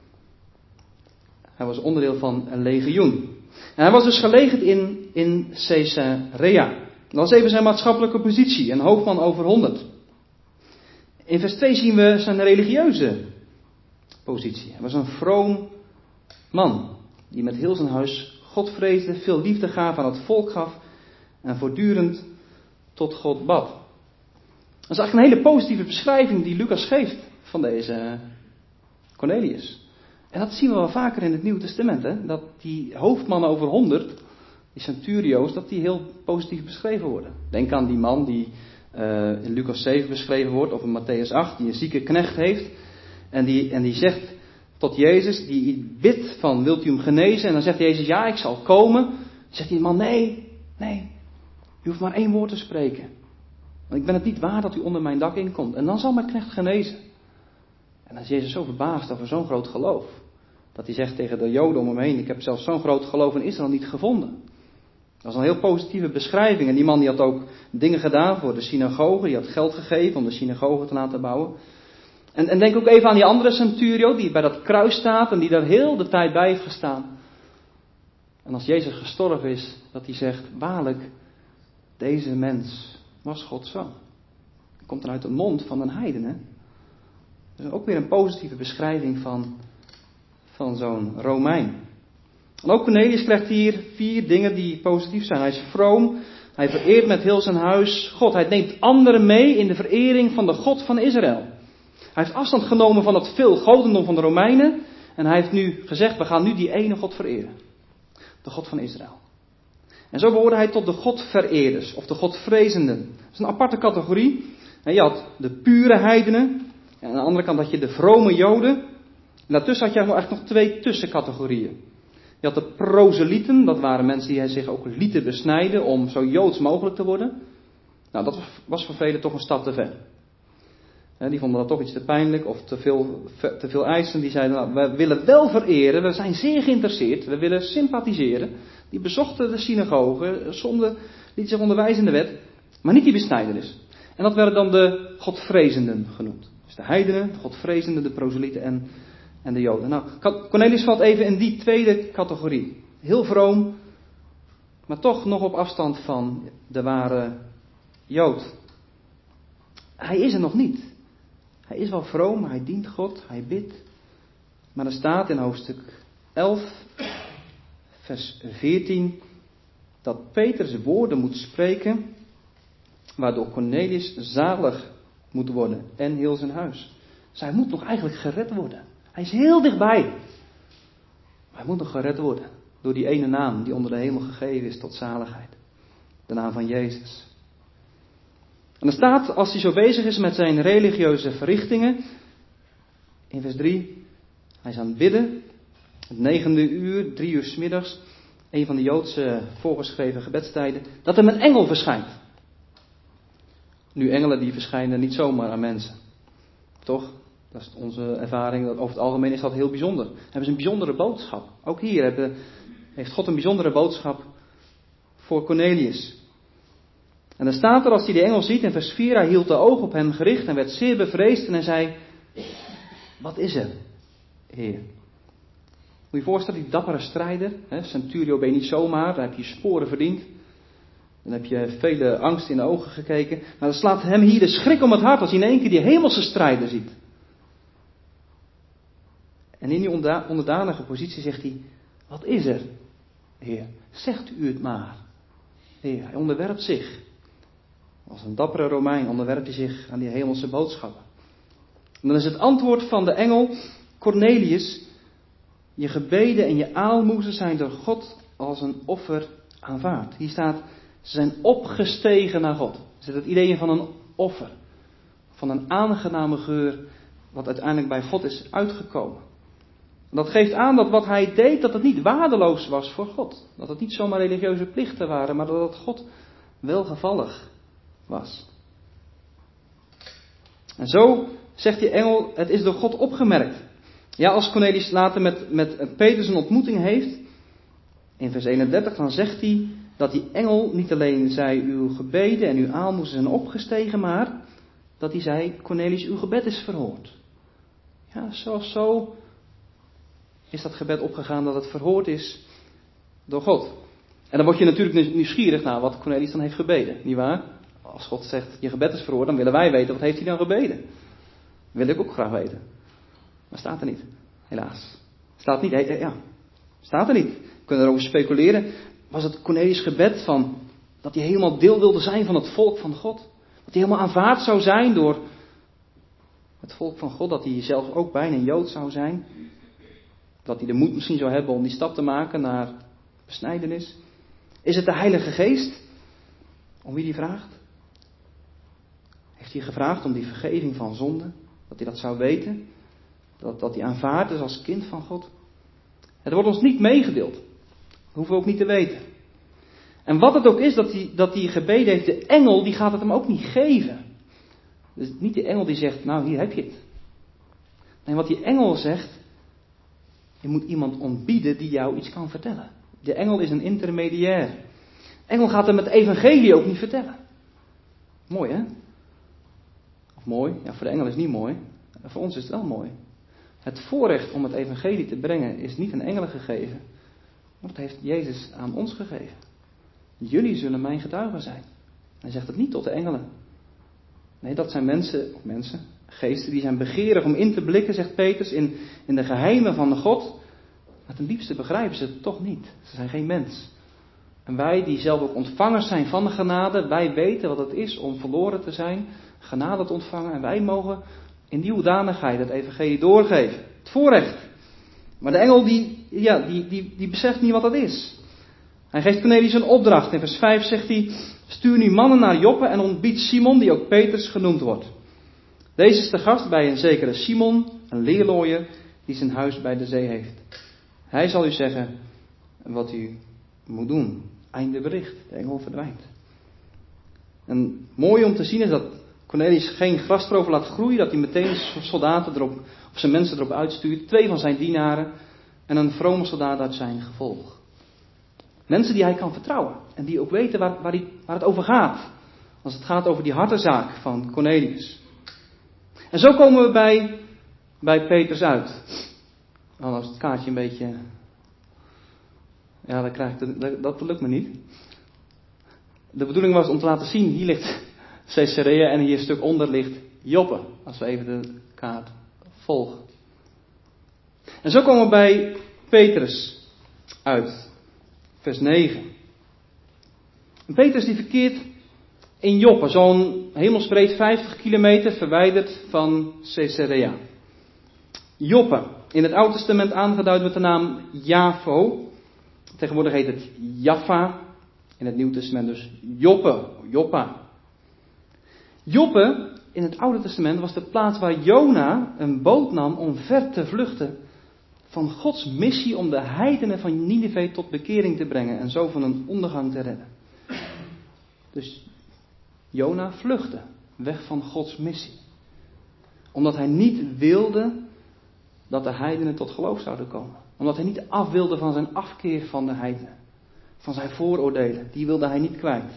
Hij was onderdeel van een legioen. En hij was dus gelegerd in, in Caesarea. Dat was even zijn maatschappelijke positie, een hoofdman over honderd. In vers twee zien we zijn religieuze positie. Hij was een vroom man, die met heel zijn huis God vreesde, veel liefde gaf aan het volk gaf en voortdurend tot God bad. Dat is eigenlijk een hele positieve beschrijving die Lucas geeft van deze Cornelius. En dat zien we wel vaker in het Nieuwe Testament, hè? Dat die hoofdmannen over honderd, die centurio's, dat die heel positief beschreven worden. Denk aan die man die uh, in Lucas zeven beschreven wordt, of in Matthäus acht, die een zieke knecht heeft. En die, en die zegt tot Jezus, die bidt van, wilt u hem genezen? En dan zegt Jezus, ja, ik zal komen. Dan zegt die man, nee, nee, u hoeft maar één woord te spreken. Want ik ben het niet waar dat u onder mijn dak inkomt. En dan zal mijn knecht genezen. En dan is Jezus zo verbaasd over zo'n groot geloof. Dat hij zegt tegen de Joden om hem heen, ik heb zelfs zo'n groot geloof in Israël niet gevonden. Dat is een heel positieve beschrijving. En die man die had ook dingen gedaan voor de synagoge. Die had geld gegeven om de synagoge te laten bouwen. En, en denk ook even aan die andere centurio die bij dat kruis staat en die daar heel de tijd bij heeft gestaan. En als Jezus gestorven is, dat hij zegt, waarlijk, deze mens was Gods zoon. Dat komt dan uit de mond van een heiden, hè? Dus ook weer een positieve beschrijving van, van zo'n Romein. En ook Cornelius krijgt hier vier dingen die positief zijn. Hij is vroom, hij vereert met heel zijn huis God. Hij neemt anderen mee in de verering van de God van Israël. Hij heeft afstand genomen van het veel godendom van de Romeinen. En hij heeft nu gezegd, we gaan nu die ene God vereren. De God van Israël. En zo behoorde hij tot de Godvereerders, of de Godvrezenden. Dat is een aparte categorie. En je had de pure heidenen. En aan de andere kant had je de vrome Joden. En daartussen had je eigenlijk nog twee tussencategorieën. Je had de proselieten, dat waren mensen die zich ook lieten besnijden om zo joods mogelijk te worden. Nou, dat was voor velen toch een stap te ver. Die vonden dat toch iets te pijnlijk of te veel, te veel eisen. Die zeiden, nou, we willen wel vereren, we zijn zeer geïnteresseerd, we willen sympathiseren. Die bezochten de synagogen, zonden, lieten zich onderwijzen in de wet, maar niet die besnijdenis. En dat werden dan de Godvrezenden genoemd. Dus de heidenen, de Godvrezenden, de proselieten en, en de Joden. Nou, Cornelius valt even in die tweede categorie. Heel vroom, maar toch nog op afstand van de ware Jood. Hij is er nog niet. Hij is wel vroom, hij dient God, hij bidt. Maar er staat in hoofdstuk elf, vers veertien, dat Petrus woorden moet spreken, waardoor Cornelius zalig moet worden en heel zijn huis. Dus hij moet nog eigenlijk gered worden. Hij is heel dichtbij. Maar hij moet nog gered worden door die ene naam die onder de hemel gegeven is tot zaligheid. De naam van Jezus. En er staat, als hij zo bezig is met zijn religieuze verrichtingen, in vers drie, hij is aan het bidden, het negende uur, drie uur 's middags, een van de Joodse voorgeschreven gebedstijden, dat hem een engel verschijnt. Nu, engelen die verschijnen niet zomaar aan mensen. Toch? Dat is onze ervaring, over het algemeen is dat heel bijzonder. Hebben ze een bijzondere boodschap. Ook hier hebben, heeft God een bijzondere boodschap voor Cornelius. En dan staat er, als hij de engel ziet, in vers vier, hij hield de oog op hem gericht en werd zeer bevreesd en hij zei, wat is er, Heer? Moet je je voorstellen, die dappere strijder, hè, centurio ben je niet zomaar, daar heb je sporen verdiend. Dan heb je vele angst in de ogen gekeken. Maar dan slaat hem hier de schrik om het hart als hij in één keer die hemelse strijder ziet. En in die onderdanige positie zegt hij, wat is er, Heer? Zegt u het maar. Heer, hij onderwerpt zich. Als een dappere Romein onderwerpt hij zich aan die hemelse boodschappen. En dan is het antwoord van de engel, Cornelius, je gebeden en je aalmoezen zijn door God als een offer aanvaard. Hier staat, ze zijn opgestegen naar God. Er zit het idee van een offer. Van een aangename geur, wat uiteindelijk bij God is uitgekomen. En dat geeft aan dat wat hij deed, dat het niet waardeloos was voor God. Dat het niet zomaar religieuze plichten waren, maar dat het God welgevallig was. En zo zegt die engel, het is door God opgemerkt. Ja, als Cornelius later met, met Petrus een ontmoeting heeft, in vers eenendertig, dan zegt hij dat die engel niet alleen zei, uw gebeden en uw aalmoezen zijn opgestegen, maar dat hij zei, Cornelius, uw gebed is verhoord. Ja, zo, zo is dat gebed opgegaan dat het verhoord is door God. En dan word je natuurlijk nieuwsgierig naar wat Cornelius dan heeft gebeden, nietwaar? Als God zegt, je gebed is verhoord, dan willen wij weten, wat heeft hij dan gebeden? Dat wil ik ook graag weten. Maar staat er niet, helaas. Staat niet, ja, staat er niet. We kunnen erover speculeren. Was het Cornelius' gebed van dat hij helemaal deel wilde zijn van het volk van God? Dat hij helemaal aanvaard zou zijn door het volk van God, dat hij zelf ook bijna een Jood zou zijn? Dat hij de moed misschien zou hebben om die stap te maken naar besnijdenis? Is het de Heilige Geest om wie hij vraagt? Heeft hij gevraagd om die vergeving van zonde? Dat hij dat zou weten? Dat, dat hij aanvaard is als kind van God? Het wordt ons niet meegedeeld. Dat hoeven we ook niet te weten. En wat het ook is dat hij, dat hij gebeden heeft, de engel die gaat het hem ook niet geven. Dus niet de engel die zegt, nou hier heb je het. Nee, wat die engel zegt, je moet iemand ontbieden die jou iets kan vertellen. De engel is een intermediair. De engel gaat hem het evangelie ook niet vertellen. Mooi hè? Of mooi, ja voor de engel is het niet mooi. Voor ons is het wel mooi. Het voorrecht om het evangelie te brengen is niet aan engelen gegeven. Maar dat heeft Jezus aan ons gegeven. Jullie zullen mijn getuigen zijn. Hij zegt het niet tot de engelen. Nee, dat zijn mensen, of mensen, geesten die zijn begeerig om in te blikken, zegt Petrus, in, in de geheimen van de God. Maar ten diepste begrijpen ze het toch niet. Ze zijn geen mens. En wij die zelf ook ontvangers zijn van de genade, wij weten wat het is om verloren te zijn, genade te ontvangen. En wij mogen in die hoedanigheid het evangelie doorgeven. Het voorrecht. Maar de engel die, ja, die, die, die beseft niet wat dat is. Hij geeft Cornelius een opdracht. In vers vijf zegt hij, stuur nu mannen naar Joppe en ontbied Simon, die ook Petrus genoemd wordt. Deze is de gast bij een zekere Simon, een leerlooier, die zijn huis bij de zee heeft. Hij zal u zeggen wat u moet doen. Einde bericht. De engel verdwijnt. En mooi om te zien is dat Cornelius geen gras erover laat groeien, dat hij meteen soldaten erop, of zijn mensen erop uitstuurt. Twee van zijn dienaren en een vrome soldaat uit zijn gevolg. Mensen die hij kan vertrouwen. En die ook weten waar, waar, die, waar het over gaat. Als het gaat over die hartezaak van Cornelius. En zo komen we bij, bij Petrus uit. Nou, als het kaartje een beetje... Ja, dat, krijg ik, dat, dat lukt me niet. De bedoeling was om te laten zien, hier ligt Caesarea en hier een stuk onder ligt Joppe. Als we even de kaart volgen. En zo komen we bij Petrus uit. Vers negen. En Petrus die verkeert in Joppe, zo'n hemelsbreed vijftig kilometer verwijderd van Caesarea. Joppe, in het Oude Testament aangeduid met de naam Javo. Tegenwoordig heet het Jaffa. In het Nieuwe Testament dus Joppe, Joppa. Joppe, in het Oude Testament, was de plaats waar Jona een boot nam om ver te vluchten van Gods missie om de heidenen van Nineve tot bekering te brengen en zo van een ondergang te redden. Dus Jona vluchtte weg van Gods missie. Omdat hij niet wilde dat de heidenen tot geloof zouden komen. Omdat hij niet af wilde van zijn afkeer van de heidenen. Van zijn vooroordelen. Die wilde hij niet kwijt.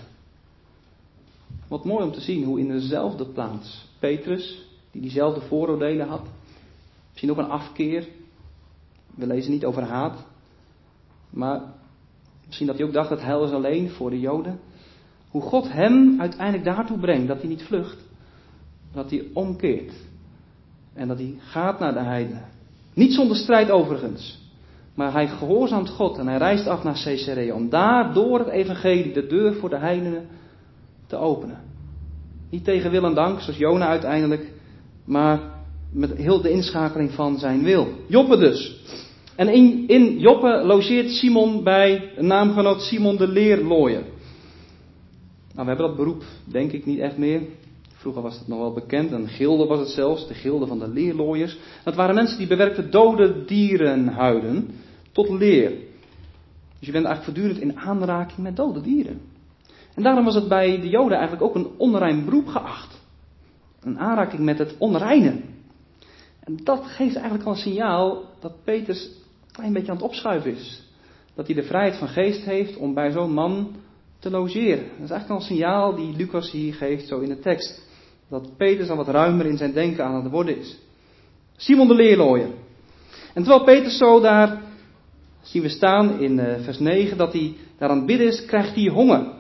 Wat mooi om te zien hoe in dezelfde plaats Petrus, die diezelfde vooroordelen had. Misschien ook een afkeer. We lezen niet over haat. Maar misschien dat hij ook dacht dat heil is alleen voor de Joden. Hoe God hem uiteindelijk daartoe brengt dat hij niet vlucht. Dat hij omkeert. En dat hij gaat naar de heidenen. Niet zonder strijd overigens. Maar hij gehoorzaamt God en hij reist af naar Caesarea. Om daar door het evangelie de deur voor de heidenen te openen. Niet tegen wil en dank zoals Jona uiteindelijk. Maar met heel de inschakeling van zijn wil. Joppe dus. En in, in Joppe logeert Simon bij een naamgenoot Simon de leerlooier. Nou, we hebben dat beroep denk ik niet echt meer. Vroeger was het nog wel bekend. Een gilde was het zelfs. De gilde van de leerlooiers. Dat waren mensen die bewerkten dode dierenhuiden tot leer. Dus je bent eigenlijk voortdurend in aanraking met dode dieren. En daarom was het bij de Joden eigenlijk ook een onrein beroep geacht. Een aanraking met het onreine. En dat geeft eigenlijk al een signaal dat Petrus een klein beetje aan het opschuiven is. Dat hij de vrijheid van geest heeft om bij zo'n man te logeren. Dat is eigenlijk al een signaal die Lucas hier geeft zo in de tekst. Dat Petrus al wat ruimer in zijn denken aan het worden is. Simon de leerlooier. En terwijl Petrus zo daar, zien we staan in vers negen, dat hij daar aan het bidden is, krijgt hij honger.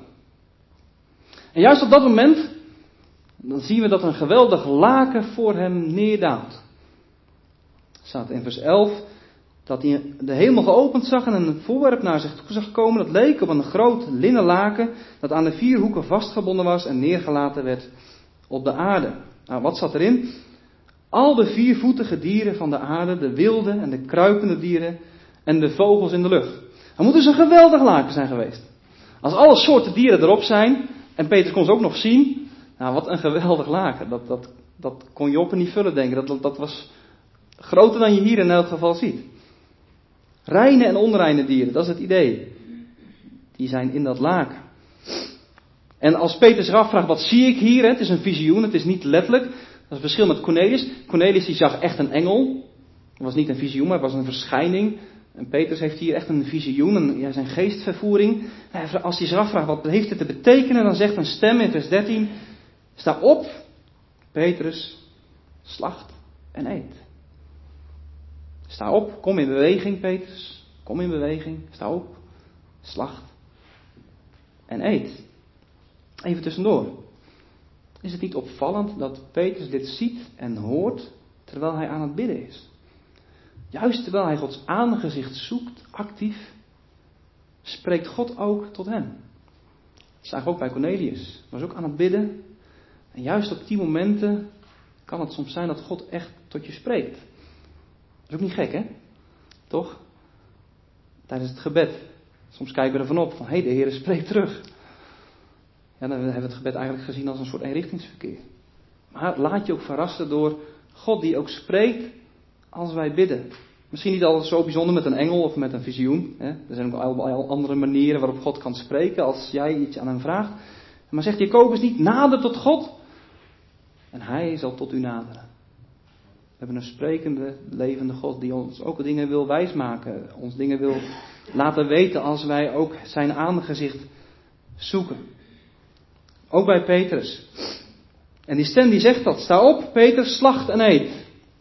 En juist op dat moment, dan zien we dat een geweldig laken voor hem neerdaalt. Er staat in vers elf dat hij de hemel geopend zag en een voorwerp naar zich toe zag komen. Dat leek op een groot linnen laken dat aan de vier hoeken vastgebonden was en neergelaten werd op de aarde. Nou, wat zat erin? Al de viervoetige dieren van de aarde, de wilde en de kruipende dieren en de vogels in de lucht. Dat moet dus een geweldig laken zijn geweest. Als alle soorten dieren erop zijn, en Petrus kon ze ook nog zien, nou wat een geweldig laken. Dat, dat, dat kon je op en niet vullen denken. Dat, dat, dat was groter dan je hier in elk geval ziet. Reine en onreine dieren, dat is het idee. Die zijn in dat laken. En als Petrus zich afvraagt, wat zie ik hier? Het is een visioen, het is niet letterlijk. Dat is het verschil met Cornelius. Cornelius die zag echt een engel. Het was niet een visioen, maar het was een verschijning. En Petrus heeft hier echt een visioen, een, ja, zijn geestvervoering. Als hij zich afvraagt, wat heeft het te betekenen? Dan zegt een stem in vers dertien. Sta op, Petrus, slacht en eet. Sta op, kom in beweging, Petrus. Kom in beweging, sta op, slacht en eet. Even tussendoor. Is het niet opvallend dat Petrus dit ziet en hoort terwijl hij aan het bidden is? Juist terwijl hij Gods aangezicht zoekt, actief, spreekt God ook tot hem. Dat zagen we ook bij Cornelius. Hij was ook aan het bidden. En juist op die momenten kan het soms zijn dat God echt tot je spreekt. Dat is ook niet gek, hè? Toch? Tijdens het gebed. Soms kijken we ervan op van, hé, hey, de Heer spreekt terug. Ja, dan hebben we het gebed eigenlijk gezien als een soort eenrichtingsverkeer. Maar laat je ook verrassen door God die ook spreekt als wij bidden. Misschien niet altijd zo bijzonder met een engel of met een visioen. Hè? Er zijn ook al andere manieren waarop God kan spreken als jij iets aan hem vraagt. Maar zegt Jacobus niet, nader tot God. En hij zal tot u naderen. We hebben een sprekende, levende God die ons ook dingen wil wijsmaken. Ons dingen wil laten weten als wij ook zijn aangezicht zoeken. Ook bij Petrus. En die stem die zegt dat. Sta op, Petrus, slacht en eet.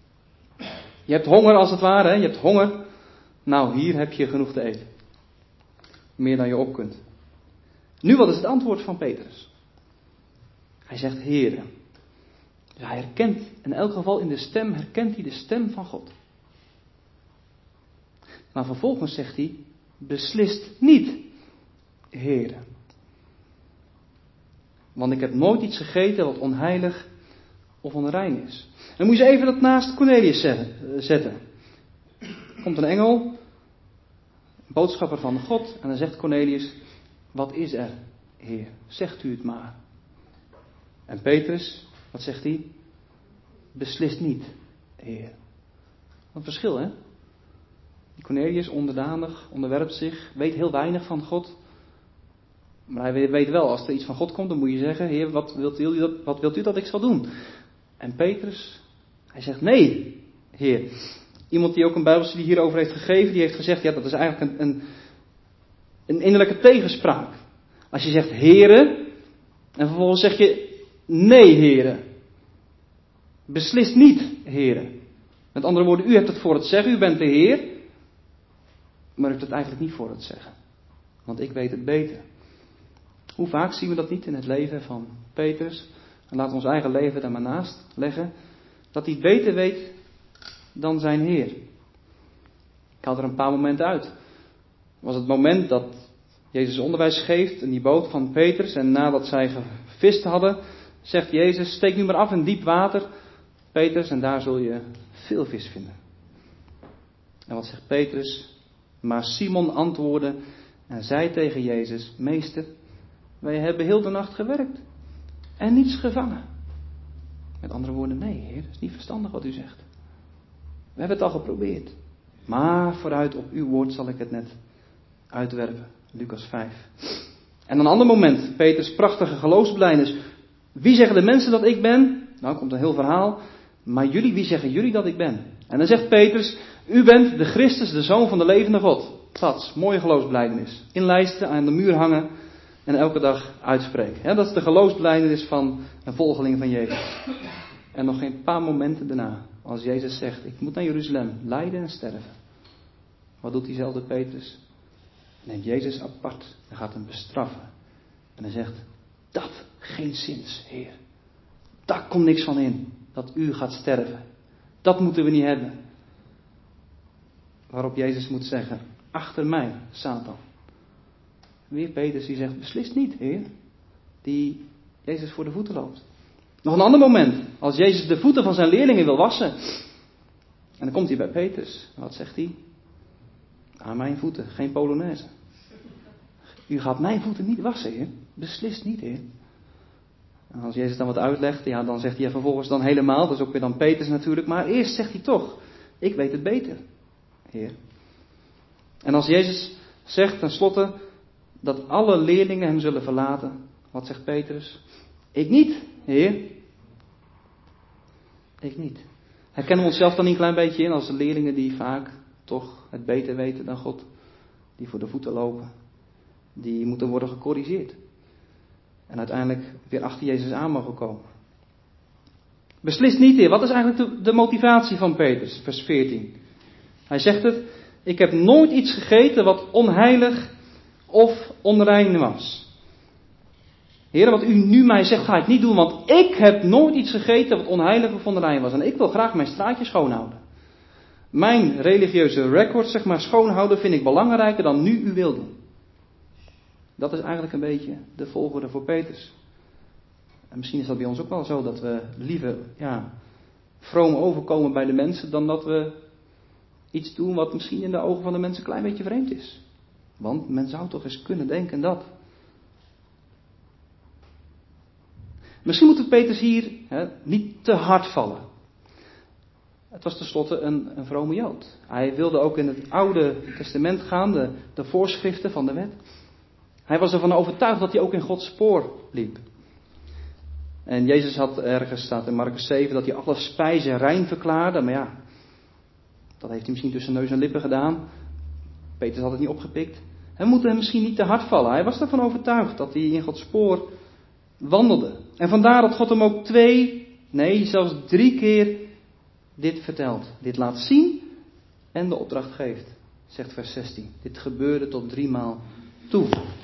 Je hebt honger als het ware, hè? Je hebt honger. Nou, hier heb je genoeg te eten. Meer dan je op kunt. Nu, wat is het antwoord van Petrus? Hij zegt, Heere. Dus hij herkent, in elk geval in de stem, herkent hij de stem van God. Maar vervolgens zegt hij, beslist niet, Heere. Want ik heb nooit iets gegeten wat onheilig of onrein is. En dan moet je even dat naast Cornelius zetten. Er komt een engel, een boodschapper van God, en dan zegt Cornelius, wat is er, Heer? Zegt u het maar. En Petrus, wat zegt hij? Beslist niet, Heer. Wat een verschil, hè? Die Cornelius, onderdanig, onderwerpt zich, weet heel weinig van God. Maar hij weet wel, als er iets van God komt, dan moet je zeggen, Heer, wat wilt u dat, wat wilt u dat ik zal doen? En Petrus, hij zegt, nee, Heer. Iemand die ook een bijbelstudie hierover heeft gegeven, die heeft gezegd, ja, dat is eigenlijk een, een, een innerlijke tegenspraak. Als je zegt, Heere, en vervolgens zeg je, nee, Heere. Beslist niet, Heere. Met andere woorden, u hebt het voor het zeggen, u bent de Heer, maar u hebt het eigenlijk niet voor het zeggen. Want ik weet het beter. Hoe vaak zien we dat niet in het leven van Petrus? En laten we ons eigen leven daar maar naast leggen. Dat hij het beter weet dan zijn Heer. Ik haal er een paar momenten uit. Het was het moment dat Jezus onderwijs geeft in die boot van Petrus. En nadat zij gevist hadden, zegt Jezus, steek nu maar af in diep water, Petrus, en daar zul je veel vis vinden. En wat zegt Petrus? Maar Simon antwoordde en zei tegen Jezus, Meester, wij hebben heel de nacht gewerkt en niets gevangen. Met andere woorden, nee, Heer, dat is niet verstandig wat u zegt. We hebben het al geprobeerd. Maar vooruit op uw woord zal ik het net uitwerpen. Lucas vijf. En een ander moment, Peters prachtige geloofsbelijdenis. Wie zeggen de mensen dat ik ben? Nou komt een heel verhaal. Maar jullie, wie zeggen jullie dat ik ben? En dan zegt Petrus, u bent de Christus, de Zoon van de levende God. Dat, mooie geloofsbelijdenis. Inlijsten, aan de muur hangen en elke dag uitspreken. Ja, dat is de geloofsbelijdenis van een volgeling van Jezus. En nog geen paar momenten daarna, als Jezus zegt, ik moet naar Jeruzalem, lijden en sterven. Wat doet diezelfde Petrus? Neemt Jezus apart en gaat hem bestraffen. En hij zegt, dat geen zins, Heer. Daar komt niks van in, dat u gaat sterven. Dat moeten we niet hebben. Waarop Jezus moet zeggen, achter mij, Satan. Weer Petrus die zegt, beslist niet, Heer. Die Jezus voor de voeten loopt. Nog een ander moment, als Jezus de voeten van zijn leerlingen wil wassen. En dan komt hij bij Petrus. En wat zegt hij? Aan mijn voeten, geen Polonaise. U gaat mijn voeten niet wassen, Heer. Beslist niet, Heer. En als Jezus dan wat uitlegt, ja, dan zegt hij vervolgens dan helemaal. Dat is ook weer dan Petrus natuurlijk. Maar eerst zegt hij toch, ik weet het beter, Heer. En als Jezus zegt tenslotte dat alle leerlingen hem zullen verlaten. Wat zegt Petrus? Ik niet, Heer. Ik niet. Herkennen we onszelf dan niet een klein beetje in als de leerlingen die vaak toch het beter weten dan God. Die voor de voeten lopen. Die moeten worden gecorrigeerd. En uiteindelijk weer achter Jezus aan mogen komen. Beslist niet, Heer. Wat is eigenlijk de, de motivatie van Petrus? Vers veertien. Hij zegt het. Ik heb nooit iets gegeten wat onheilig of onrein was. Heer, wat u nu mij zegt, ga ik niet doen. Want ik heb nooit iets gegeten wat onheilig of onrein was. En ik wil graag mijn straatje schoonhouden. Mijn religieuze record, zeg maar, schoonhouden vind ik belangrijker dan nu u wil doen. Dat is eigenlijk een beetje de volgorde voor Petrus. En misschien is dat bij ons ook wel zo, dat we liever, ja, vroom overkomen bij de mensen, dan dat we iets doen wat misschien in de ogen van de mensen een klein beetje vreemd is. Want men zou toch eens kunnen denken dat. Misschien moet het Petrus hier hè, niet te hard vallen. Het was tenslotte een, een vrome Jood. Hij wilde ook in het Oude Testament gaan, de, de voorschriften van de wet. Hij was ervan overtuigd dat hij ook in Gods spoor liep. En Jezus had ergens, staat in Marcus zeven, dat hij alle spijzen rein verklaarde. Maar ja, dat heeft hij misschien tussen neus en lippen gedaan. Petrus had het niet opgepikt. Hij moet hem misschien niet te hard vallen. Hij was ervan overtuigd dat hij in Gods spoor wandelde. En vandaar dat God hem ook twee, nee zelfs drie keer dit vertelt. Dit laat zien en de opdracht geeft. Zegt vers zestien. Dit gebeurde tot driemaal toe.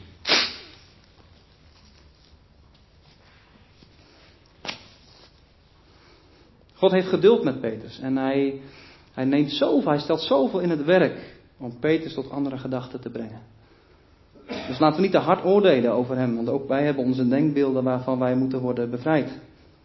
God heeft geduld met Petrus. En hij, hij neemt zoveel, hij stelt zoveel in het werk om Petrus tot andere gedachten te brengen. Dus laten we niet te hard oordelen over hem. Want ook wij hebben onze denkbeelden waarvan wij moeten worden bevrijd.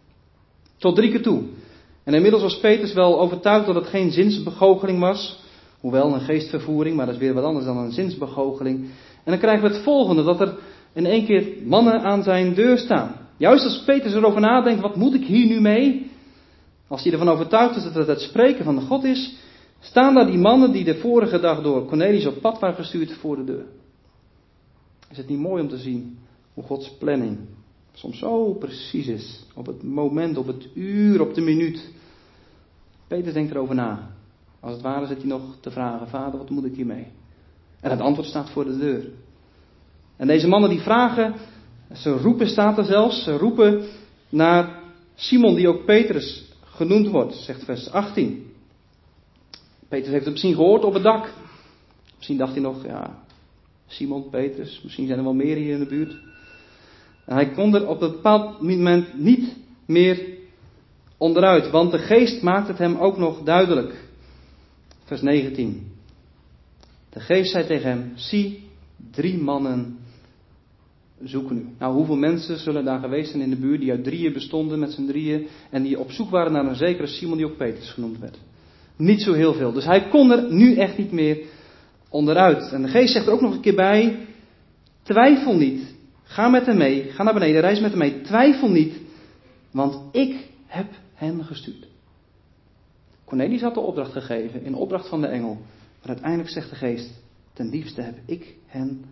Tot drie keer toe. En inmiddels was Petrus wel overtuigd dat het geen zinsbegoocheling was. Hoewel een geestvervoering, maar dat is weer wat anders dan een zinsbegoocheling. En dan krijgen we het volgende. Dat er in één keer mannen aan zijn deur staan. Juist als Petrus erover nadenkt, wat moet ik hier nu mee? Als hij ervan overtuigd is dat het het spreken van de God is. Staan daar die mannen die de vorige dag door Cornelius op pad waren gestuurd voor de deur. Is het niet mooi om te zien hoe Gods planning soms zo precies is. Op het moment, op het uur, op de minuut. Petrus denkt erover na. Als het ware zit hij nog te vragen, vader, wat moet ik hiermee? En het antwoord staat voor de deur. En deze mannen die vragen, ze roepen, staat er zelfs, ze roepen naar Simon die ook Petrus genoemd wordt, zegt vers achttien. Petrus heeft het misschien gehoord op het dak. Misschien dacht hij nog, ja, Simon, Petrus, misschien zijn er wel meer hier in de buurt. En hij kon er op een bepaald moment niet meer onderuit, want de geest maakt het hem ook nog duidelijk. Vers negentien. De geest zei tegen hem, zie, drie mannen zoeken u. Nou, hoeveel mensen zullen daar geweest zijn in de buurt die uit drieën bestonden met z'n drieën en die op zoek waren naar een zekere Simon die ook Petrus genoemd werd? Niet zo heel veel. Dus hij kon er nu echt niet meer onderuit. En de geest zegt er ook nog een keer bij, twijfel niet. Ga met hem mee, ga naar beneden, reis met hem mee. Twijfel niet, want ik heb hen gestuurd. Cornelius had de opdracht gegeven, in opdracht van de engel. Maar uiteindelijk zegt de geest, ten diepste heb ik hen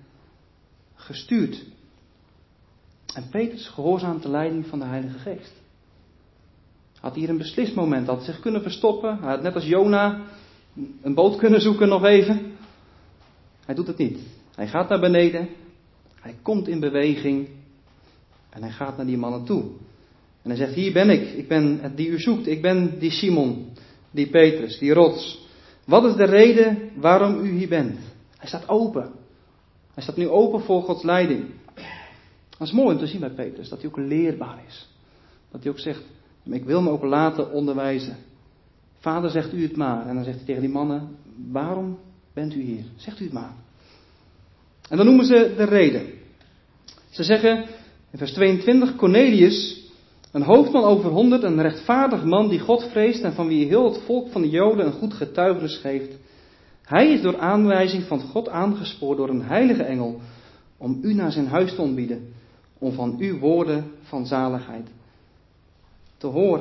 gestuurd. En Petrus gehoorzaamt de leiding van de Heilige Geest. Had hier een beslist moment, had zich kunnen verstoppen. Hij had net als Jona een boot kunnen zoeken nog even. Hij doet het niet. Hij gaat naar beneden. Hij komt in beweging. En hij gaat naar die mannen toe. En hij zegt, hier ben ik. Ik ben het die u zoekt. Ik ben die Simon, die Petrus, die rots. Wat is de reden waarom u hier bent? Hij staat open. Hij staat nu open voor Gods leiding. Dat is mooi om te zien bij Petrus, dat hij ook leerbaar is. Dat hij ook zegt, ik wil me ook laten onderwijzen. Vader, zegt u het maar. En dan zegt hij tegen die mannen, waarom bent u hier? Zegt u het maar. En dan noemen ze de reden. Ze zeggen in vers tweeëntwintig, Cornelius, een hoofdman over honderd, een rechtvaardig man die God vreest en van wie heel het volk van de Joden een goed getuigenis geeft. Hij is door aanwijzing van God aangespoord door een heilige engel om u naar zijn huis te ontbieden, om van uw woorden van zaligheid te horen.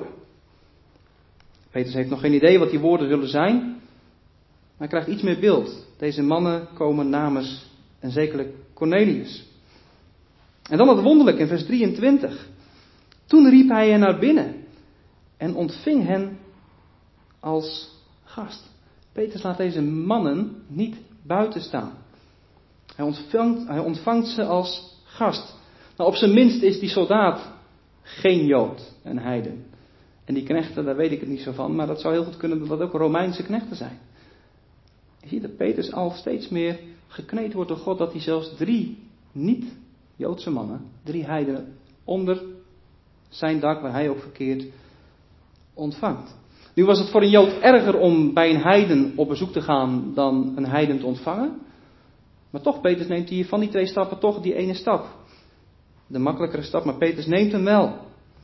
Petrus heeft nog geen idee wat die woorden zullen zijn, maar hij krijgt iets meer beeld. Deze mannen komen namens een zekere Cornelius. En dan het wonderlijk in vers drieëntwintig. Toen riep hij hen naar binnen en ontving hen als gast. Petrus laat deze mannen niet buiten staan. Hij ontvangt, hij ontvangt ze als gast. Nou, op zijn minst is die soldaat geen Jood, een heiden. En die knechten, daar weet ik het niet zo van, maar dat zou heel goed kunnen dat dat ook Romeinse knechten zijn. Je ziet dat Petrus al steeds meer gekneed wordt door God, dat hij zelfs drie niet-Joodse mannen, drie heidenen, onder zijn dak, waar hij ook verkeert, ontvangt. Nu was het voor een Jood erger om bij een heiden op bezoek te gaan dan een heiden te ontvangen. Maar toch, Petrus neemt hier van die twee stappen toch die ene stap. De makkelijkere stap, maar Petrus neemt hem wel.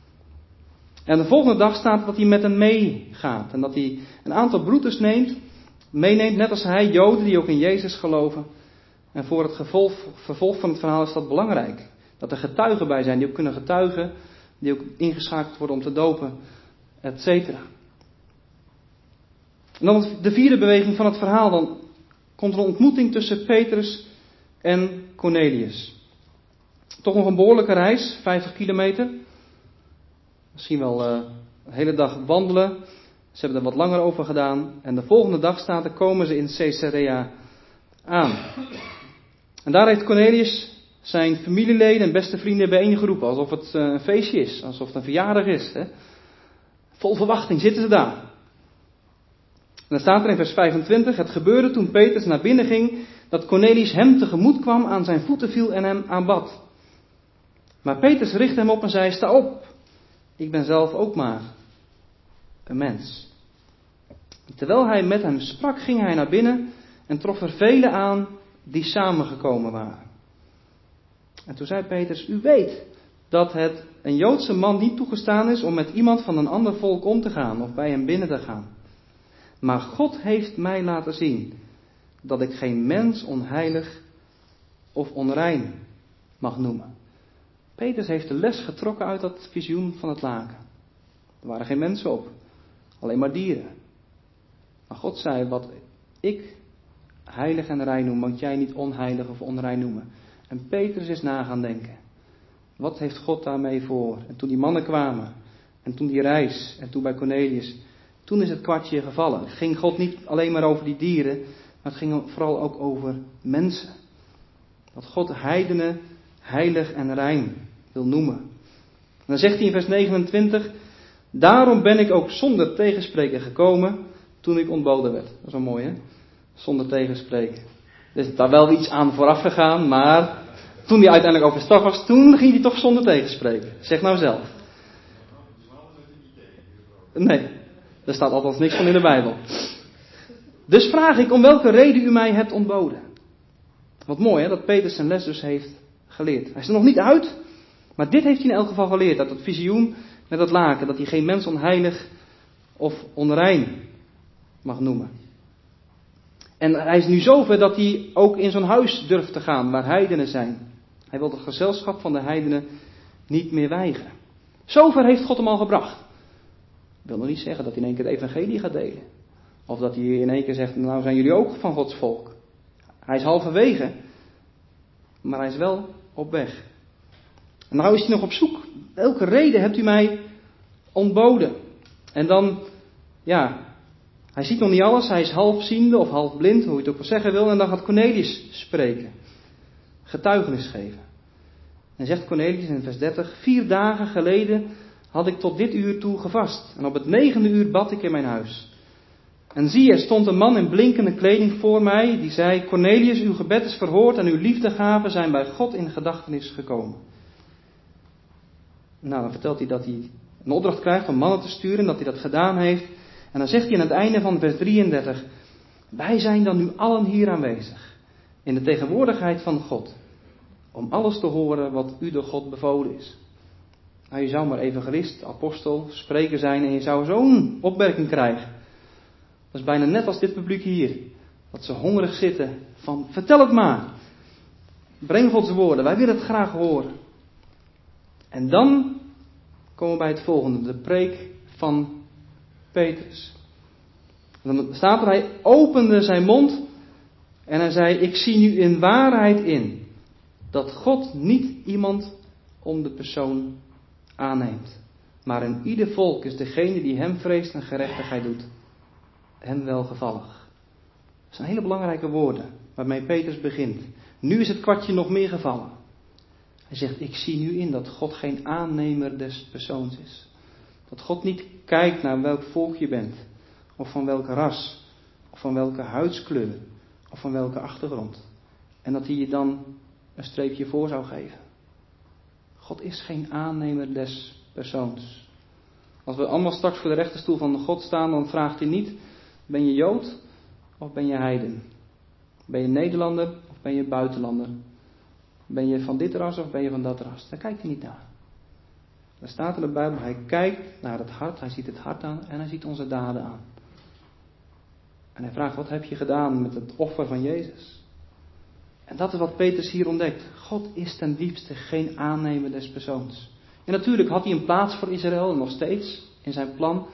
En de volgende dag staat dat hij met hem meegaat. En dat hij een aantal broeders neemt, meeneemt, net als hij, Joden die ook in Jezus geloven. En voor het gevolg, vervolg van het verhaal is dat belangrijk. Dat er getuigen bij zijn die ook kunnen getuigen, die ook ingeschakeld worden om te dopen, et cetera. En dan de vierde beweging van het verhaal. Dan komt er een ontmoeting tussen Petrus en Cornelius. Toch nog een behoorlijke reis, vijftig kilometer. Misschien wel uh, een hele dag wandelen. Ze hebben er wat langer over gedaan. En de volgende dag staat er, komen ze in Caesarea aan. En daar heeft Cornelius zijn familieleden en beste vrienden bijeengeroepen. Alsof het uh, een feestje is. Alsof het een verjaardag is. Hè? Vol verwachting zitten ze daar. En dan staat er in vers vijfentwintig. Het gebeurde toen Petrus naar binnen ging, dat Cornelius hem tegemoet kwam, aan zijn voeten viel en hem aanbad. Maar Petrus richtte hem op en zei, sta op. Ik ben zelf ook maar een mens. Terwijl hij met hem sprak, ging hij naar binnen en trof er velen aan die samengekomen waren. En toen zei Petrus, u weet dat het een Joodse man niet toegestaan is om met iemand van een ander volk om te gaan of bij hem binnen te gaan. Maar God heeft mij laten zien dat ik geen mens onheilig of onrein mag noemen. Petrus heeft de les getrokken uit dat visioen van het laken. Er waren geen mensen op, alleen maar dieren. Maar God zei, wat ik heilig en rein noem, moet jij niet onheilig of onrein noemen. En Petrus is na gaan denken. Wat heeft God daarmee voor? En toen die mannen kwamen, en toen die reis, en toen bij Cornelius, toen is het kwartje gevallen. Het ging God niet alleen maar over die dieren, maar het ging vooral ook over mensen. Dat God heidenen heilig en rein wil noemen. En dan zegt hij in vers negenentwintig, daarom ben ik ook zonder tegenspreken gekomen toen ik ontboden werd. Dat is wel mooi, hè? Zonder tegenspreken. Er is daar wel iets aan vooraf gegaan, maar toen hij uiteindelijk overstag was, toen ging hij toch zonder tegenspreken. Zeg nou zelf. Nee, daar staat althans niks van in de Bijbel. Dus vraag ik om welke reden u mij hebt ontboden. Wat mooi, hè, dat Petrus zijn les dus heeft geleerd. Hij is er nog niet uit, maar dit heeft hij in elk geval geleerd. Dat het visioen met dat laken, dat hij geen mens onheilig of onrein mag noemen. En hij is nu zover dat hij ook in zo'n huis durft te gaan waar heidenen zijn. Hij wil het gezelschap van de heidenen niet meer weigeren. Zover heeft God hem al gebracht. Ik wil nog niet zeggen dat hij in één keer de evangelie gaat delen. Of dat hij in één keer zegt, nou zijn jullie ook van Gods volk. Hij is halverwege, maar hij is wel op weg. En nou is hij nog op zoek. Welke reden hebt u mij ontboden? En dan, ja, hij ziet nog niet alles, hij is halfziende of half blind, hoe je het ook wel zeggen wil. En dan gaat Cornelius spreken, getuigenis geven. En zegt Cornelius in vers dertig, vier dagen geleden had ik tot dit uur toe gevast. En op het negende uur bad ik in mijn huis. En zie, er stond een man in blinkende kleding voor mij, die zei, Cornelius, uw gebed is verhoord en uw liefdegaven zijn bij God in gedachtenis gekomen. Nou, dan vertelt hij dat hij een opdracht krijgt om mannen te sturen en dat hij dat gedaan heeft. En dan zegt hij aan het einde van vers drieëndertig, wij zijn dan nu allen hier aanwezig, in de tegenwoordigheid van God, om alles te horen wat u door God bevolen is. Nou, je zou maar evangelist, apostel, spreker zijn en je zou zo'n opmerking krijgen. Dat is bijna net als dit publiek hier. Dat ze hongerig zitten van, vertel het maar. Breng Gods woorden, wij willen het graag horen. En dan komen we bij het volgende, de preek van Petrus. En dan staat er, hij opende zijn mond en hij zei, ik zie nu in waarheid in dat God niet iemand om de persoon aanneemt. Maar in ieder volk is degene die hem vreest en gerechtigheid doet, hem welgevallig. Dat zijn hele belangrijke woorden waarmee Petrus begint. Nu is het kwartje nog meer gevallen. Hij zegt, ik zie nu in dat God geen aannemer des persoons is. Dat God niet kijkt naar welk volk je bent. Of van welk ras. Of van welke huidskleur. Of van welke achtergrond. En dat hij je dan een streepje voor zou geven. God is geen aannemer des persoons. Als we allemaal straks voor de rechterstoel van God staan, dan vraagt hij niet, ben je Jood of ben je heiden? Ben je Nederlander of ben je buitenlander? Ben je van dit ras of ben je van dat ras? Daar kijkt hij niet naar. Daar staat in de Bijbel, hij kijkt naar het hart, hij ziet het hart aan en hij ziet onze daden aan. En hij vraagt, wat heb je gedaan met het offer van Jezus? En dat is wat Petrus hier ontdekt. God is ten diepste geen aannemer des persoons. En natuurlijk had hij een plaats voor Israël, nog steeds, in zijn plan.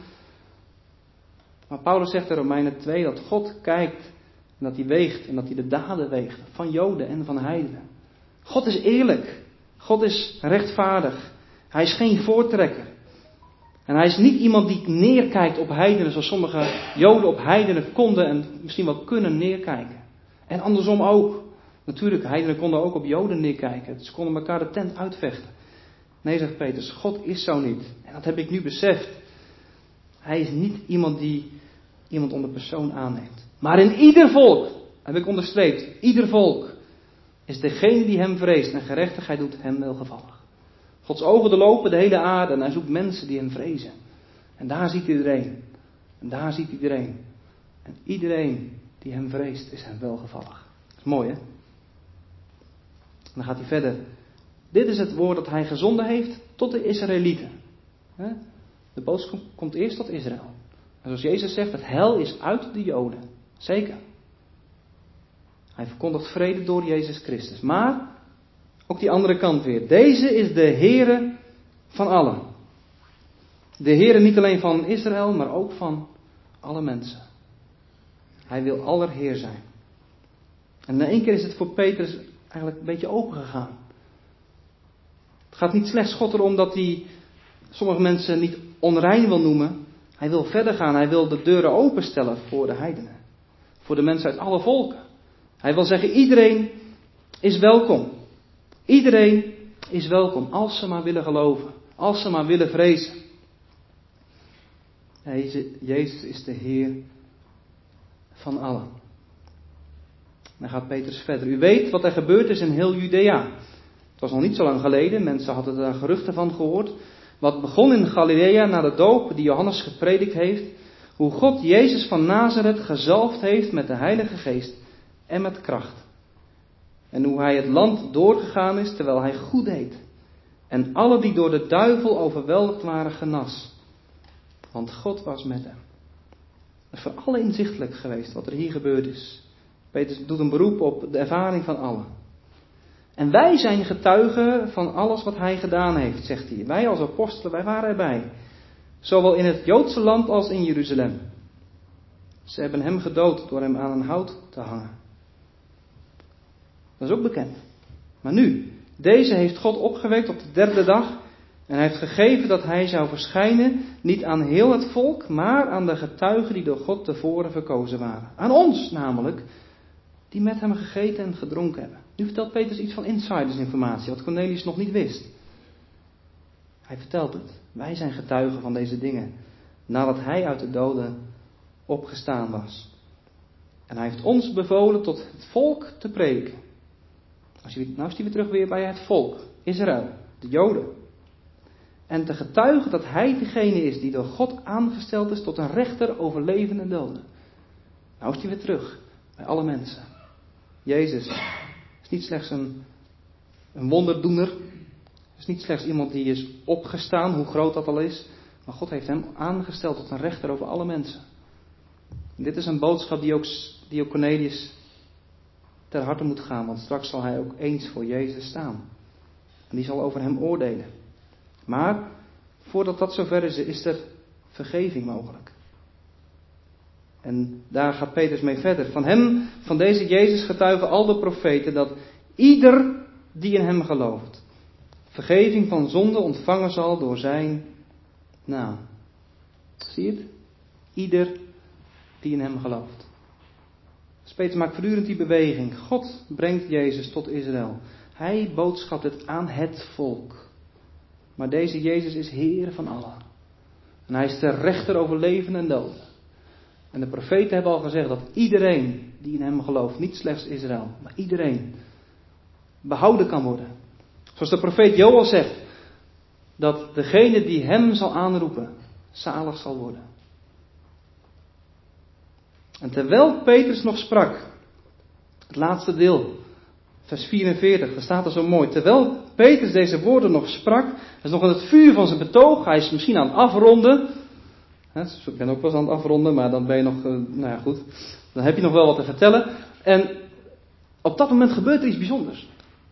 Maar Paulus zegt in Romeinen twee dat God kijkt en dat hij weegt en dat hij de daden weegt. Van Joden en van heidenen. God is eerlijk. God is rechtvaardig. Hij is geen voortrekker. En hij is niet iemand die neerkijkt op heidenen zoals sommige Joden op heidenen konden en misschien wel kunnen neerkijken. En andersom ook. Natuurlijk, heidenen konden ook op Joden neerkijken. Ze konden elkaar de tent uitvechten. Nee, zegt Petrus, God is zo niet. En dat heb ik nu beseft. Hij is niet iemand die iemand onder persoon aanneemt. Maar in ieder volk, heb ik onderstreept, ieder volk is degene die hem vreest en gerechtigheid doet hem welgevallig. Gods ogen doorlopen de hele aarde en hij zoekt mensen die hem vrezen. En daar ziet iedereen. En daar ziet iedereen. En iedereen die hem vreest is hem welgevallig. Dat is mooi, hè? En dan gaat hij verder. Dit is het woord dat hij gezonden heeft tot de Israëlieten. De boodschap komt eerst tot Israël. En zoals Jezus zegt, het heil is uit de Joden. Zeker. Hij verkondigt vrede door Jezus Christus. Maar, ook die andere kant weer. Deze is de Heere van allen. De Heere niet alleen van Israël, maar ook van alle mensen. Hij wil allerheer zijn. En in één keer is het voor Petrus eigenlijk een beetje open gegaan. Het gaat niet slechts God erom dat hij sommige mensen niet onrein wil noemen. Hij wil verder gaan. Hij wil de deuren openstellen voor de heidenen. Voor de mensen uit alle volken. Hij wil zeggen, iedereen is welkom. Iedereen is welkom. Als ze maar willen geloven. Als ze maar willen vrezen. Jezus is de Heer van allen. Dan gaat Petrus verder. U weet wat er gebeurd is in heel Judea. Het was nog niet zo lang geleden. Mensen hadden daar geruchten van gehoord. Wat begon in Galilea na de doop die Johannes gepredikt heeft. Hoe God Jezus van Nazareth gezalfd heeft met de Heilige Geest en met kracht. En hoe hij het land doorgegaan is terwijl hij goed deed. En alle die door de duivel overweldigd waren genas. Want God was met hem. Het is voor alle inzichtelijk geweest wat er hier gebeurd is. Petrus doet een beroep op de ervaring van allen. En wij zijn getuigen van alles wat hij gedaan heeft, zegt hij. Wij als apostelen, wij waren erbij. Zowel in het Joodse land als in Jeruzalem. Ze hebben hem gedood door hem aan een hout te hangen. Dat is ook bekend. Maar nu, deze heeft God opgewekt op de derde dag. En hij heeft gegeven dat hij zou verschijnen, niet aan heel het volk, maar aan de getuigen die door God tevoren verkozen waren. Aan ons namelijk, die met hem gegeten en gedronken hebben. Nu vertelt Petrus iets van insidersinformatie, wat Cornelius nog niet wist. Hij vertelt het. Wij zijn getuigen van deze dingen, nadat hij uit de doden opgestaan was. En hij heeft ons bevolen tot het volk te prediken. Nou is hij weer terug weer bij het volk, Israël, de Joden. En te getuigen dat hij degene is die door God aangesteld is tot een rechter over levenden en doden. Nou is hij weer terug bij alle mensen. Jezus is niet slechts een, een wonderdoener. Is niet slechts iemand die is opgestaan, hoe groot dat al is. Maar God heeft hem aangesteld tot een rechter over alle mensen. En dit is een boodschap die ook, die ook Cornelius ter harte moet gaan. Want straks zal hij ook eens voor Jezus staan. En die zal over hem oordelen. Maar voordat dat zover is, is er vergeving mogelijk. En daar gaat Petrus mee verder. Van hem, van deze Jezus getuigen al de profeten dat ieder die in hem gelooft vergeving van zonde ontvangen zal door zijn naam. Zie je het? Ieder die in hem gelooft. Dus Petrus maakt voortdurend die beweging. God brengt Jezus tot Israël. Hij boodschapt het aan het volk. Maar deze Jezus is Heer van allen. En hij is de rechter over leven en doden. En de profeten hebben al gezegd dat iedereen die in hem gelooft, niet slechts Israël, maar iedereen, behouden kan worden. Zoals de profeet Joël zegt, dat degene die hem zal aanroepen, zalig zal worden. En terwijl Petrus nog sprak, het laatste deel, vers vierenveertig, daar staat er zo mooi. Terwijl Petrus deze woorden nog sprak, hij is nog in het vuur van zijn betoog, hij is misschien aan het afronden. Ik ben ook wel eens aan het afronden, maar dan ben je nog, nou ja goed, dan heb je nog wel wat te vertellen. En op dat moment gebeurt er iets bijzonders.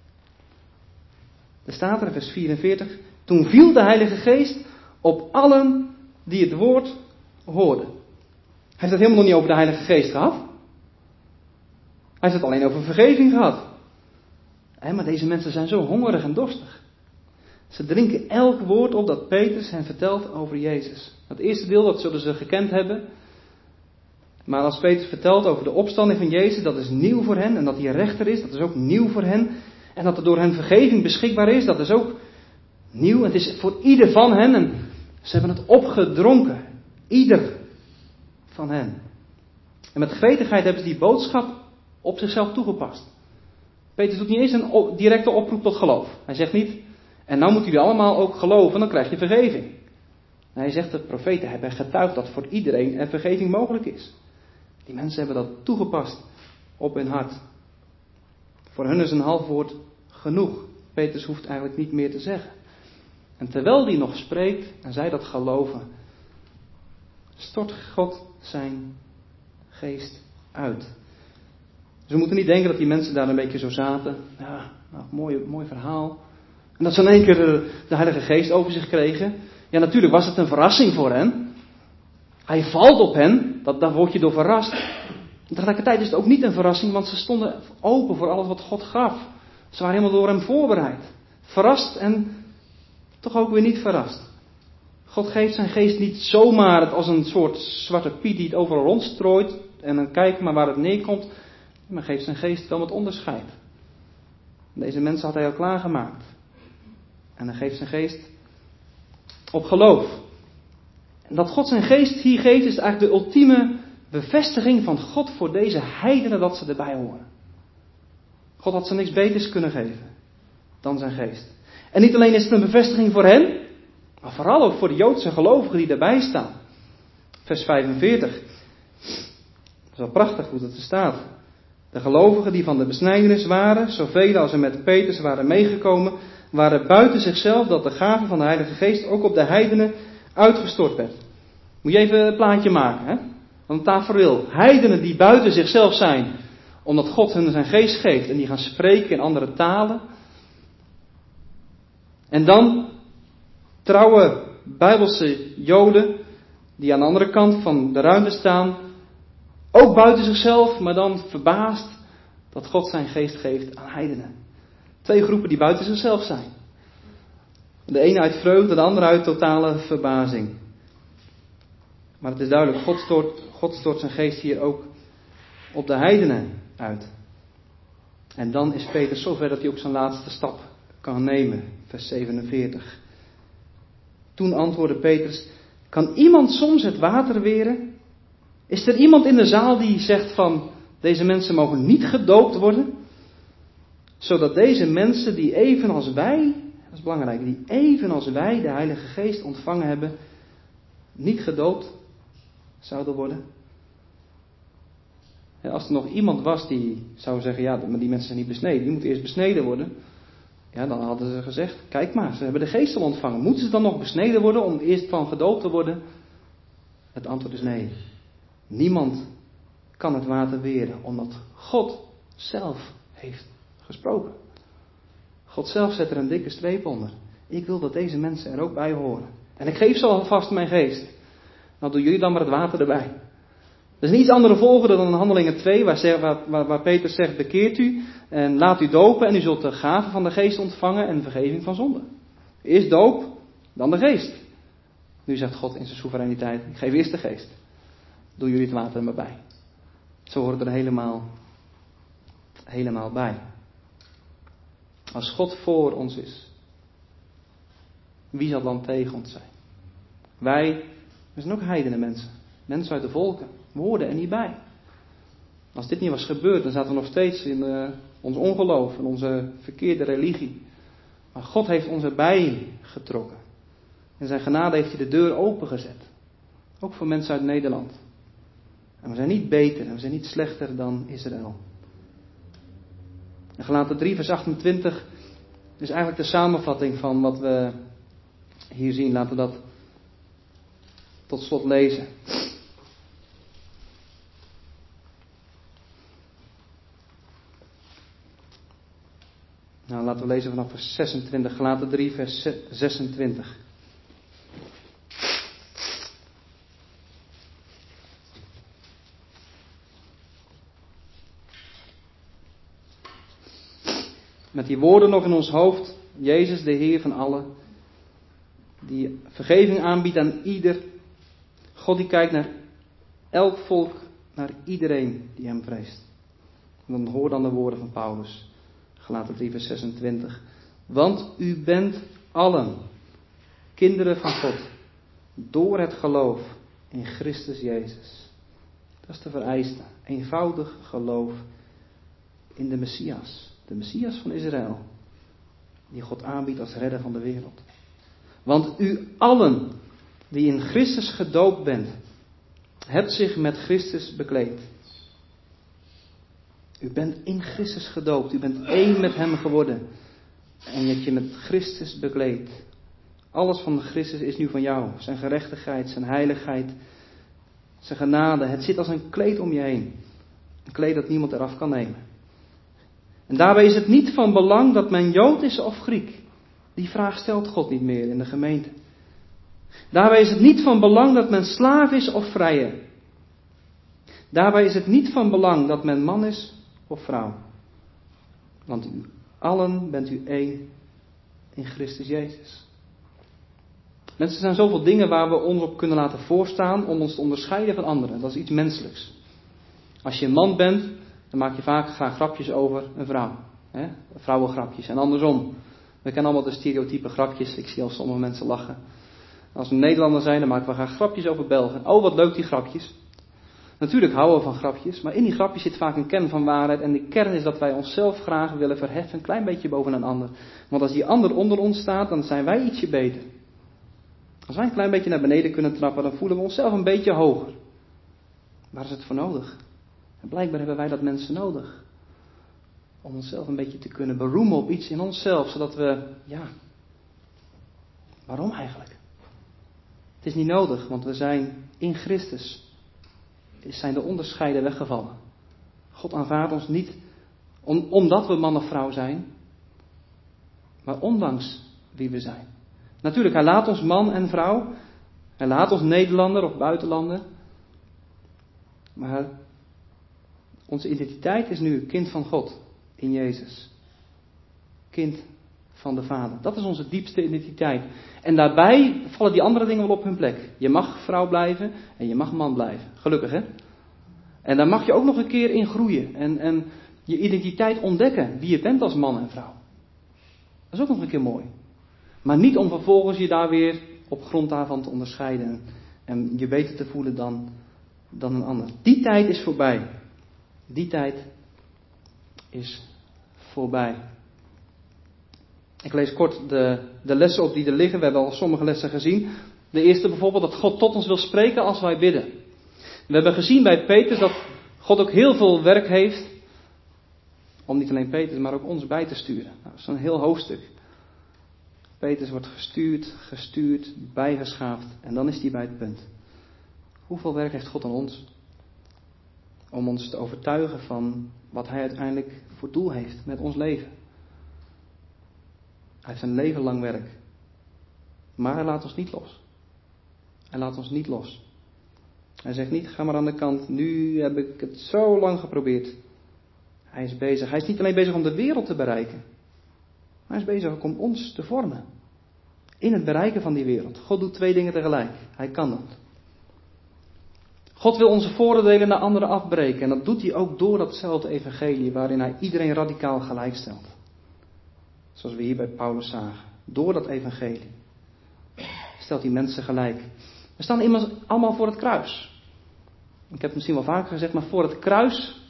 Er staat er in vers vierenveertig, toen viel de Heilige Geest op allen die het woord hoorden. Hij heeft het helemaal nog niet over de Heilige Geest gehad. Hij heeft het alleen over vergeving gehad. He, maar deze mensen zijn zo hongerig en dorstig. Ze drinken elk woord op dat Petrus hen vertelt over Jezus. Het eerste deel, dat zullen ze gekend hebben. Maar als Petrus vertelt over de opstanding van Jezus, dat is nieuw voor hen. En dat hij rechter is, dat is ook nieuw voor hen. En dat er door hen vergeving beschikbaar is, dat is ook nieuw. Het is voor ieder van hen. En ze hebben het opgedronken. Ieder van hen. En met gretigheid hebben ze die boodschap op zichzelf toegepast. Petrus doet niet eens een directe oproep tot geloof. Hij zegt niet, en nou moeten jullie allemaal ook geloven, dan krijg je vergeving. En hij zegt, de profeten hebben getuigd dat voor iedereen er vergeving mogelijk is. Die mensen hebben dat toegepast op hun hart. Voor hun is een half woord genoeg. Petrus hoeft eigenlijk niet meer te zeggen. En terwijl die nog spreekt en zij dat geloven, stort God zijn geest uit. Dus we moeten niet denken dat die mensen daar een beetje zo zaten. Ja, nou, mooi, mooi verhaal. En dat ze in één keer de, de Heilige Geest over zich kregen. Ja, natuurlijk was het een verrassing voor hen. Hij valt op hen, dat, daar word je door verrast. Tegelijkertijd is het ook niet een verrassing, want ze stonden open voor alles wat God gaf. Ze waren helemaal door hem voorbereid. Verrast en toch ook weer niet verrast. God geeft zijn geest niet zomaar als een soort zwarte piet die het overal rondstrooit. En dan kijken maar waar het neerkomt. Maar geeft zijn geest wel met onderscheid. Deze mensen had hij al klaargemaakt. En hij geeft zijn geest op geloof. En dat God zijn geest hier geeft is eigenlijk de ultieme bevestiging van God voor deze heidenen dat ze erbij horen. God had ze niks beters kunnen geven dan zijn geest. En niet alleen is het een bevestiging voor hen, maar vooral ook voor de Joodse gelovigen die erbij staan. Vers vijfenveertig. Dat is wel prachtig hoe dat er staat. De gelovigen die van de besnijdenis waren, zoveel als er met Petrus waren meegekomen, waren buiten zichzelf dat de gave van de Heilige Geest ook op de heidenen uitgestort werd. Moet je even een plaatje maken, hè? Want een tafereel. Heidenen die buiten zichzelf zijn, omdat God hun zijn geest geeft en die gaan spreken in andere talen. En dan trouwe Bijbelse Joden die aan de andere kant van de ruimte staan, ook buiten zichzelf, maar dan verbaasd dat God zijn geest geeft aan heidenen. Twee groepen die buiten zichzelf zijn. De ene uit vreugde, de andere uit totale verbazing. Maar het is duidelijk, God stort, God stort zijn geest hier ook op de heidenen uit. En dan is Peter zover dat hij ook zijn laatste stap kan nemen. Vers zevenenveertig. Toen antwoordde Petrus, kan iemand soms het water weren? Is er iemand in de zaal die zegt van, deze mensen mogen niet gedoopt worden? Zodat deze mensen die evenals wij, dat is belangrijk, die evenals wij de Heilige Geest ontvangen hebben, niet gedoopt zouden worden? En als er nog iemand was die zou zeggen, ja, maar die mensen zijn niet besneden, die moeten eerst besneden worden. Ja, dan hadden ze gezegd, kijk maar, ze hebben de geest al ontvangen. Moeten ze dan nog besneden worden om eerst van gedoopt te worden? Het antwoord is nee. Niemand kan het water weren, omdat God zelf heeft gesproken. God zelf zet er een dikke streep onder. Ik wil dat deze mensen er ook bij horen. En ik geef ze alvast mijn geest. Nou, doen jullie dan maar het water erbij. Dat is een iets andere volgorde dan in Handelingen twee, waar, waar, waar Peter zegt, bekeert u en laat u dopen en u zult de gave van de geest ontvangen en vergeving van zonde. Eerst doop, dan de geest. Nu zegt God in zijn soevereiniteit, ik geef eerst de geest. Doen jullie het water er maar bij. Zo hoort het er helemaal, helemaal bij. Als God voor ons is, wie zal dan tegen ons zijn? Wij, we zijn ook heidenen mensen. Mensen uit de volken. We hoorden er niet bij. Als dit niet was gebeurd, dan zaten we nog steeds in uh, ons ongeloof, in onze verkeerde religie. Maar God heeft ons erbij getrokken. In zijn genade heeft hij de deur opengezet. Ook voor mensen uit Nederland. En we zijn niet beter en we zijn niet slechter dan Israël. En Galaten drie vers achtentwintig is eigenlijk de samenvatting van wat we hier zien. Laten we dat tot slot lezen. Nou, laten we lezen vanaf vers zesentwintig. Galaten drie vers zesentwintig. Met die woorden nog in ons hoofd. Jezus, de Heer van allen. Die vergeving aanbiedt aan ieder. God die kijkt naar elk volk. Naar iedereen die hem vreest. En dan hoor dan de woorden van Paulus. Galaten drie vers zesentwintig. Want u bent allen kinderen van God. Door het geloof in Christus Jezus. Dat is de vereiste. Eenvoudig geloof in de Messias. De Messias van Israël. Die God aanbiedt als redder van de wereld. Want u allen die in Christus gedoopt bent. Hebt zich met Christus bekleed. U bent in Christus gedoopt. U bent één met hem geworden. En je hebt je met Christus bekleed. Alles van Christus is nu van jou. Zijn gerechtigheid, zijn heiligheid, zijn genade. Het zit als een kleed om je heen. Een kleed dat niemand eraf kan nemen. En daarbij is het niet van belang dat men Jood is of Griek. Die vraag stelt God niet meer in de gemeente. Daarbij is het niet van belang dat men slaaf is of vrije. Daarbij is het niet van belang dat men man is of vrouw. Want u allen bent u één in Christus Jezus. Mensen, er zijn zoveel dingen waar we ons op kunnen laten voorstaan om ons te onderscheiden van anderen. Dat is iets menselijks. Als je een man bent, dan maak je vaak graag grapjes over een vrouw. Hè? Vrouwengrapjes en andersom. We kennen allemaal de stereotype grapjes. Ik zie al sommige mensen lachen. Als we Nederlander zijn, dan maken we graag grapjes over Belgen. Oh, wat leuk die grapjes. Natuurlijk houden we van grapjes, maar in die grapjes zit vaak een kern van waarheid. En de kern is dat wij onszelf graag willen verheffen, een klein beetje boven een ander. Want als die ander onder ons staat, dan zijn wij ietsje beter. Als wij een klein beetje naar beneden kunnen trappen, dan voelen we onszelf een beetje hoger. Waar is het voor nodig? En blijkbaar hebben wij dat mensen nodig. Om onszelf een beetje te kunnen beroemen op iets in onszelf, zodat we, ja, waarom eigenlijk? Het is niet nodig, want we zijn in Christus. Zijn de onderscheiden weggevallen. God aanvaardt ons niet om, omdat we man of vrouw zijn, maar ondanks wie we zijn. Natuurlijk, hij laat ons man en vrouw. Hij laat ons Nederlander of buitenlander. Maar onze identiteit is nu kind van God in Jezus. Kind van de Vader. Dat is onze diepste identiteit. En daarbij vallen die andere dingen wel op hun plek. Je mag vrouw blijven en je mag man blijven. Gelukkig, hè? En daar mag je ook nog een keer in groeien. En, en je identiteit ontdekken. Wie je bent als man en vrouw. Dat is ook nog een keer mooi. Maar niet om vervolgens je daar weer op grond daarvan te onderscheiden. En je beter te voelen dan, dan een ander. Die tijd is voorbij. Die tijd is voorbij. Ik lees kort de, de lessen op die er liggen. We hebben al sommige lessen gezien. De eerste bijvoorbeeld dat God tot ons wil spreken als wij bidden. We hebben gezien bij Petrus dat God ook heel veel werk heeft om niet alleen Petrus, maar ook ons bij te sturen. Nou, dat is een heel hoofdstuk. Petrus wordt gestuurd, gestuurd, bijgeschaafd en dan is hij bij het punt. Hoeveel werk heeft God aan ons? Om ons te overtuigen van wat hij uiteindelijk voor doel heeft met ons leven. Hij heeft een leven lang werk. Maar hij laat ons niet los. Hij laat ons niet los. Hij zegt niet, ga maar aan de kant, nu heb ik het zo lang geprobeerd. Hij is bezig. Hij is niet alleen bezig om de wereld te bereiken. Maar hij is bezig ook om ons te vormen. In het bereiken van die wereld. God doet twee dingen tegelijk. Hij kan dat. God wil onze vooroordelen naar anderen afbreken. En dat doet hij ook door datzelfde evangelie waarin hij iedereen radicaal gelijk stelt. Zoals we hier bij Paulus zagen. Door dat evangelie stelt hij mensen gelijk. We staan immers allemaal voor het kruis. Ik heb het misschien wel vaker gezegd, maar voor het kruis.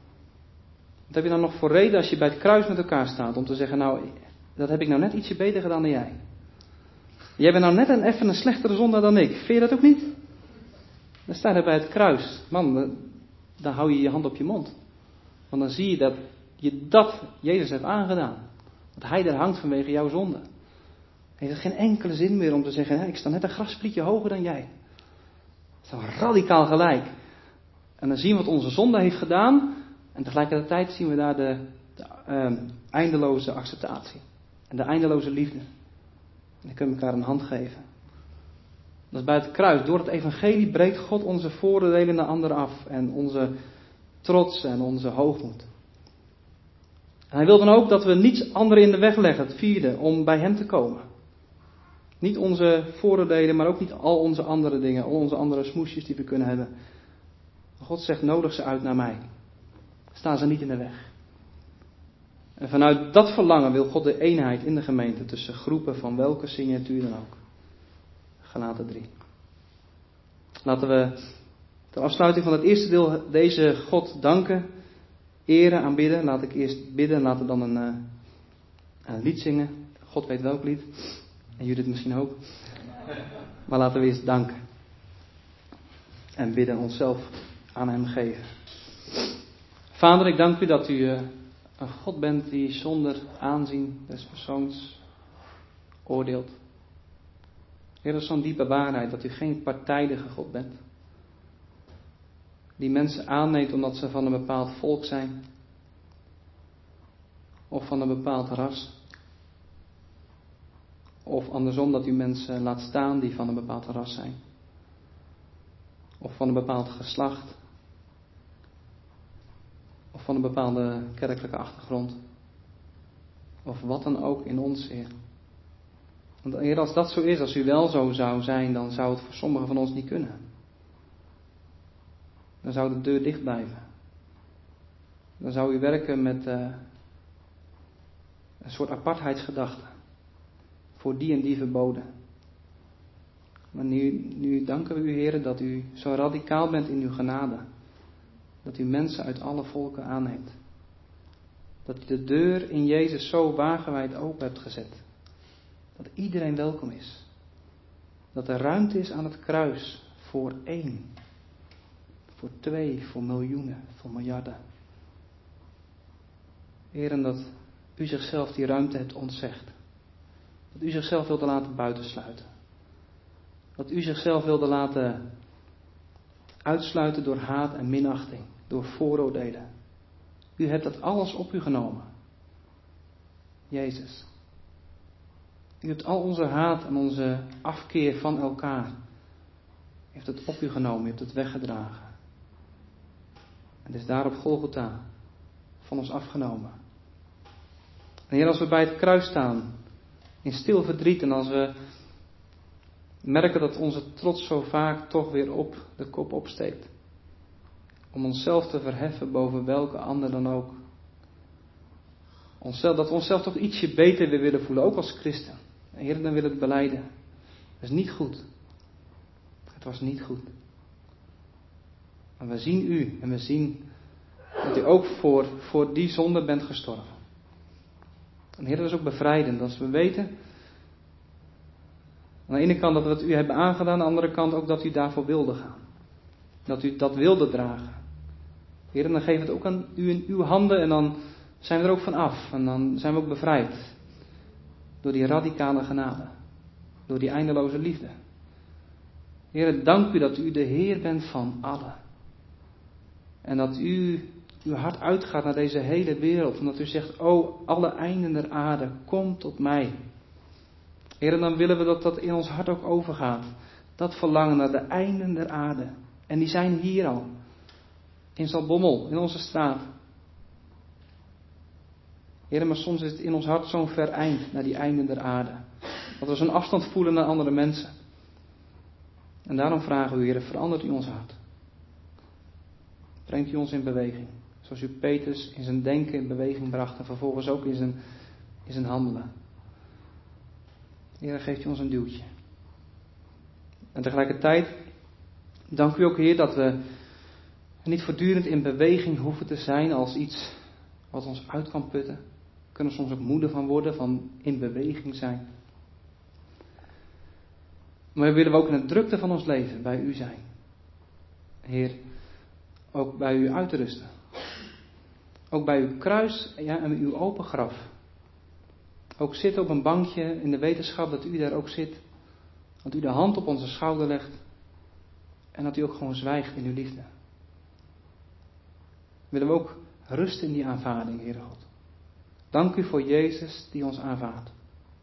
Wat heb je dan nog voor reden als je bij het kruis met elkaar staat? Om te zeggen, nou, dat heb ik nou net ietsje beter gedaan dan jij. Jij bent nou net een, even een slechtere zondaar dan ik. Vind je dat ook niet? Dan sta je bij het kruis. Man, dan hou je je hand op je mond. Want dan zie je dat je dat Jezus heeft aangedaan. Dat hij er hangt vanwege jouw zonde. Heeft het geen enkele zin meer om te zeggen, ik sta net een grassprietje hoger dan jij. Dat is radicaal gelijk. En dan zien we wat onze zonde heeft gedaan. En tegelijkertijd zien we daar de, de uh, eindeloze acceptatie. En de eindeloze liefde. En dan kunnen we elkaar een hand geven. Dat is bij het kruis. Door het evangelie breekt God onze vooroordelen naar anderen af. En onze trots en onze hoogmoed. En hij wil dan ook dat we niets anderen in de weg leggen. Het vierde, om bij hem te komen. Niet onze vooroordelen, maar ook niet al onze andere dingen. Al onze andere smoesjes die we kunnen hebben. God zegt, nodig ze uit naar mij. Staan ze niet in de weg. En vanuit dat verlangen wil God de eenheid in de gemeente tussen groepen van welke signatuur dan ook. Galaten drie. Laten we ter afsluiting van het eerste deel deze God danken, eren, aanbidden. Laat ik eerst bidden en laten we dan een, uh, een lied zingen. God weet welk lied. En Judith misschien ook. Maar laten we eerst danken. En bidden onszelf aan hem geven. Vader, ik dank u dat u uh, een God bent die zonder aanzien des persoons oordeelt. Heer, dat is zo'n diepe waarheid dat u geen partijdige God bent. Die mensen aanneemt omdat ze van een bepaald volk zijn. Of van een bepaald ras. Of andersom dat u mensen laat staan die van een bepaald ras zijn. Of van een bepaald geslacht. Of van een bepaalde kerkelijke achtergrond. Of wat dan ook in ons, Heer. Want Heer, als dat zo is, als u wel zo zou zijn, dan zou het voor sommigen van ons niet kunnen. Dan zou de deur dicht blijven. Dan zou u werken met uh, een soort apartheidsgedachte. Voor die en die verboden. Maar nu, nu danken we u, Heer, dat u zo radicaal bent in uw genade. Dat u mensen uit alle volken aanneemt. Dat u de deur in Jezus zo wagenwijd open hebt gezet. Dat iedereen welkom is. Dat er ruimte is aan het kruis voor één. Voor twee, voor miljoenen, voor miljarden. Heer, en dat u zichzelf die ruimte hebt ontzegd. Dat u zichzelf wilde laten buitensluiten. Dat u zichzelf wilde laten uitsluiten door haat en minachting. Door vooroordelen. U hebt dat alles op u genomen. Jezus. U hebt al onze haat en onze afkeer van elkaar. U heeft het op u genomen. U hebt het weggedragen. En het is daar op Golgotha van ons afgenomen. En Heer, als we bij het kruis staan, in stil verdriet en als we merken dat onze trots zo vaak toch weer op de kop opsteekt. Om onszelf te verheffen boven welke ander dan ook. Onszelf, dat we onszelf toch ietsje beter weer willen voelen, ook als christen. En Heer, dan willen we het belijden. Dat is niet goed. Het was niet goed. Maar we zien u en we zien dat u ook voor, voor die zonde bent gestorven. En Heer, dat is ook bevrijdend als we weten aan de ene kant dat we het u hebben aangedaan, aan de andere kant ook dat u daarvoor wilde gaan. Dat u dat wilde dragen. Heer, en dan geven we het ook aan u in uw handen en dan zijn we er ook van af. En dan zijn we ook bevrijd. Door die radicale genade. Door die eindeloze liefde. Heer, dank u dat u de Heer bent van allen. En dat u uw hart uitgaat naar deze hele wereld. En dat u zegt, o alle einden der aarde, kom tot mij. Heer, en dan willen we dat dat in ons hart ook overgaat. Dat verlangen naar de einden der aarde. En die zijn hier al. In Zaltbommel, in onze straat. Heer, maar soms is het in ons hart zo'n ver eind naar die einden der aarde. Dat we zo'n afstand voelen naar andere mensen. En daarom vragen we u, Heer, verandert u ons hart. Brengt u ons in beweging. Zoals u Petrus in zijn denken in beweging bracht en vervolgens ook in zijn, in zijn handelen. Heer, geeft u ons een duwtje. En tegelijkertijd dank u ook, Heer, dat we niet voortdurend in beweging hoeven te zijn als iets wat ons uit kan putten. We kunnen soms ook moede van worden, van in beweging zijn. Maar willen we ook in de drukte van ons leven bij u zijn. Heer, ook bij u uitrusten. Ook bij uw kruis, ja, en uw open graf. Ook zitten op een bankje in de wetenschap dat u daar ook zit. Dat u de hand op onze schouder legt. En dat u ook gewoon zwijgt in uw liefde. Willen we ook rusten in die aanvaarding, Heere God. Dank u voor Jezus die ons aanvaardt.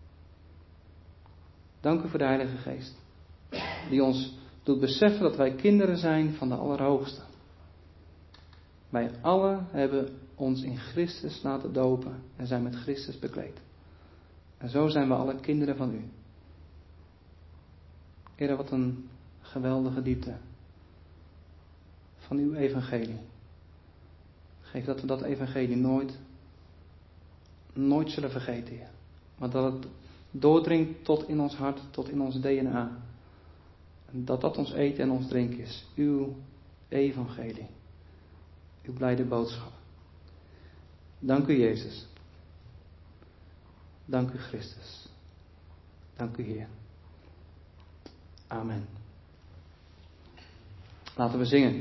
Dank u voor de Heilige Geest. Die ons doet beseffen dat wij kinderen zijn van de Allerhoogste. Wij allen hebben ons in Christus laten dopen en zijn met Christus bekleed. En zo zijn we alle kinderen van u. Heere, wat een geweldige diepte van uw evangelie. Geef dat we dat evangelie nooit, nooit zullen vergeten, Heer. Maar dat het doordringt tot in ons hart, tot in ons D N A. En dat dat ons eten en ons drinken is. Uw evangelie. Uw blijde boodschap. Dank u, Jezus. Dank u, Christus. Dank u, Heer. Amen. Laten we zingen.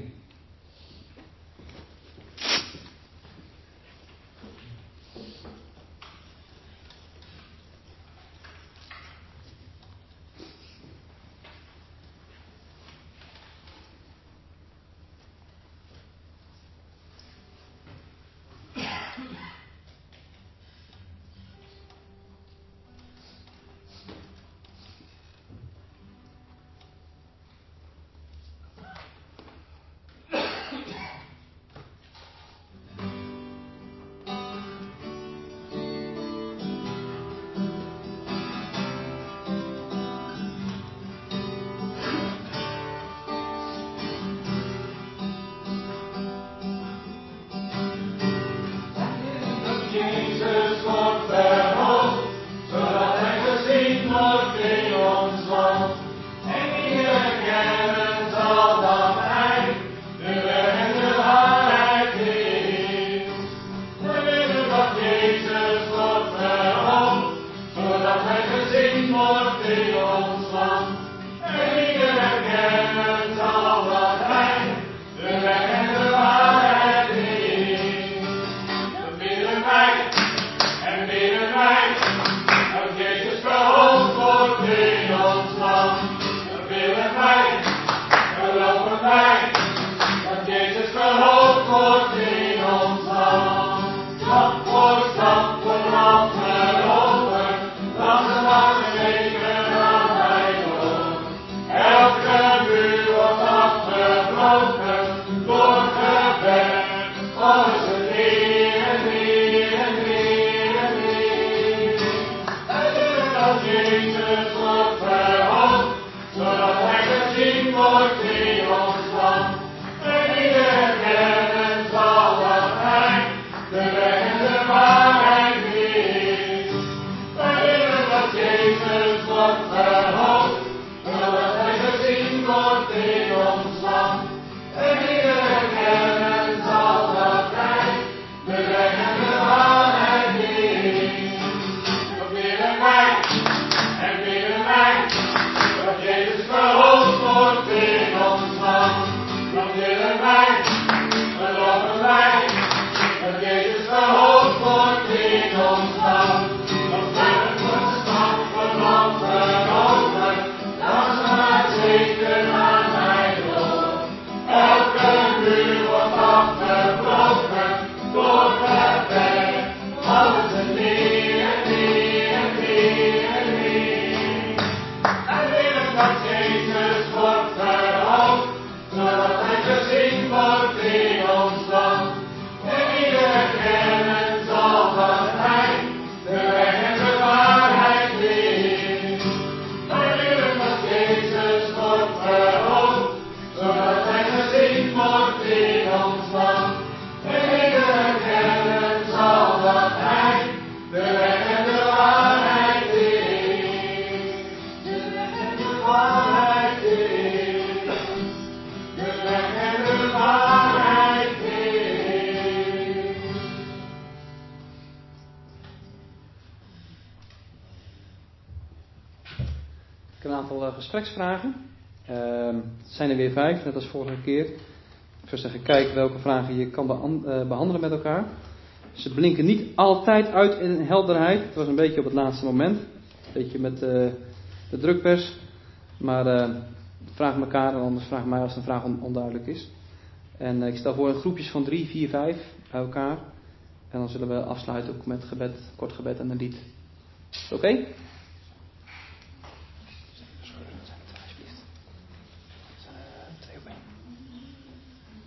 Gespreksvragen. Uh, het zijn er weer vijf, net als vorige keer. Ik zou zeggen, kijk welke vragen je kan bean- uh, behandelen met elkaar. Ze blinken niet altijd uit in helderheid. Het was een beetje op het laatste moment. Een beetje met uh, de drukpers. Maar uh, vraag elkaar en anders vraag mij als een vraag on- onduidelijk is. En uh, ik stel voor in groepjes van drie, vier, vijf bij elkaar. En dan zullen we afsluiten ook met gebed, kort gebed en een lied. Oké? Okay?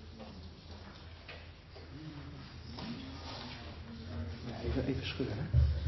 Even schudden, hè?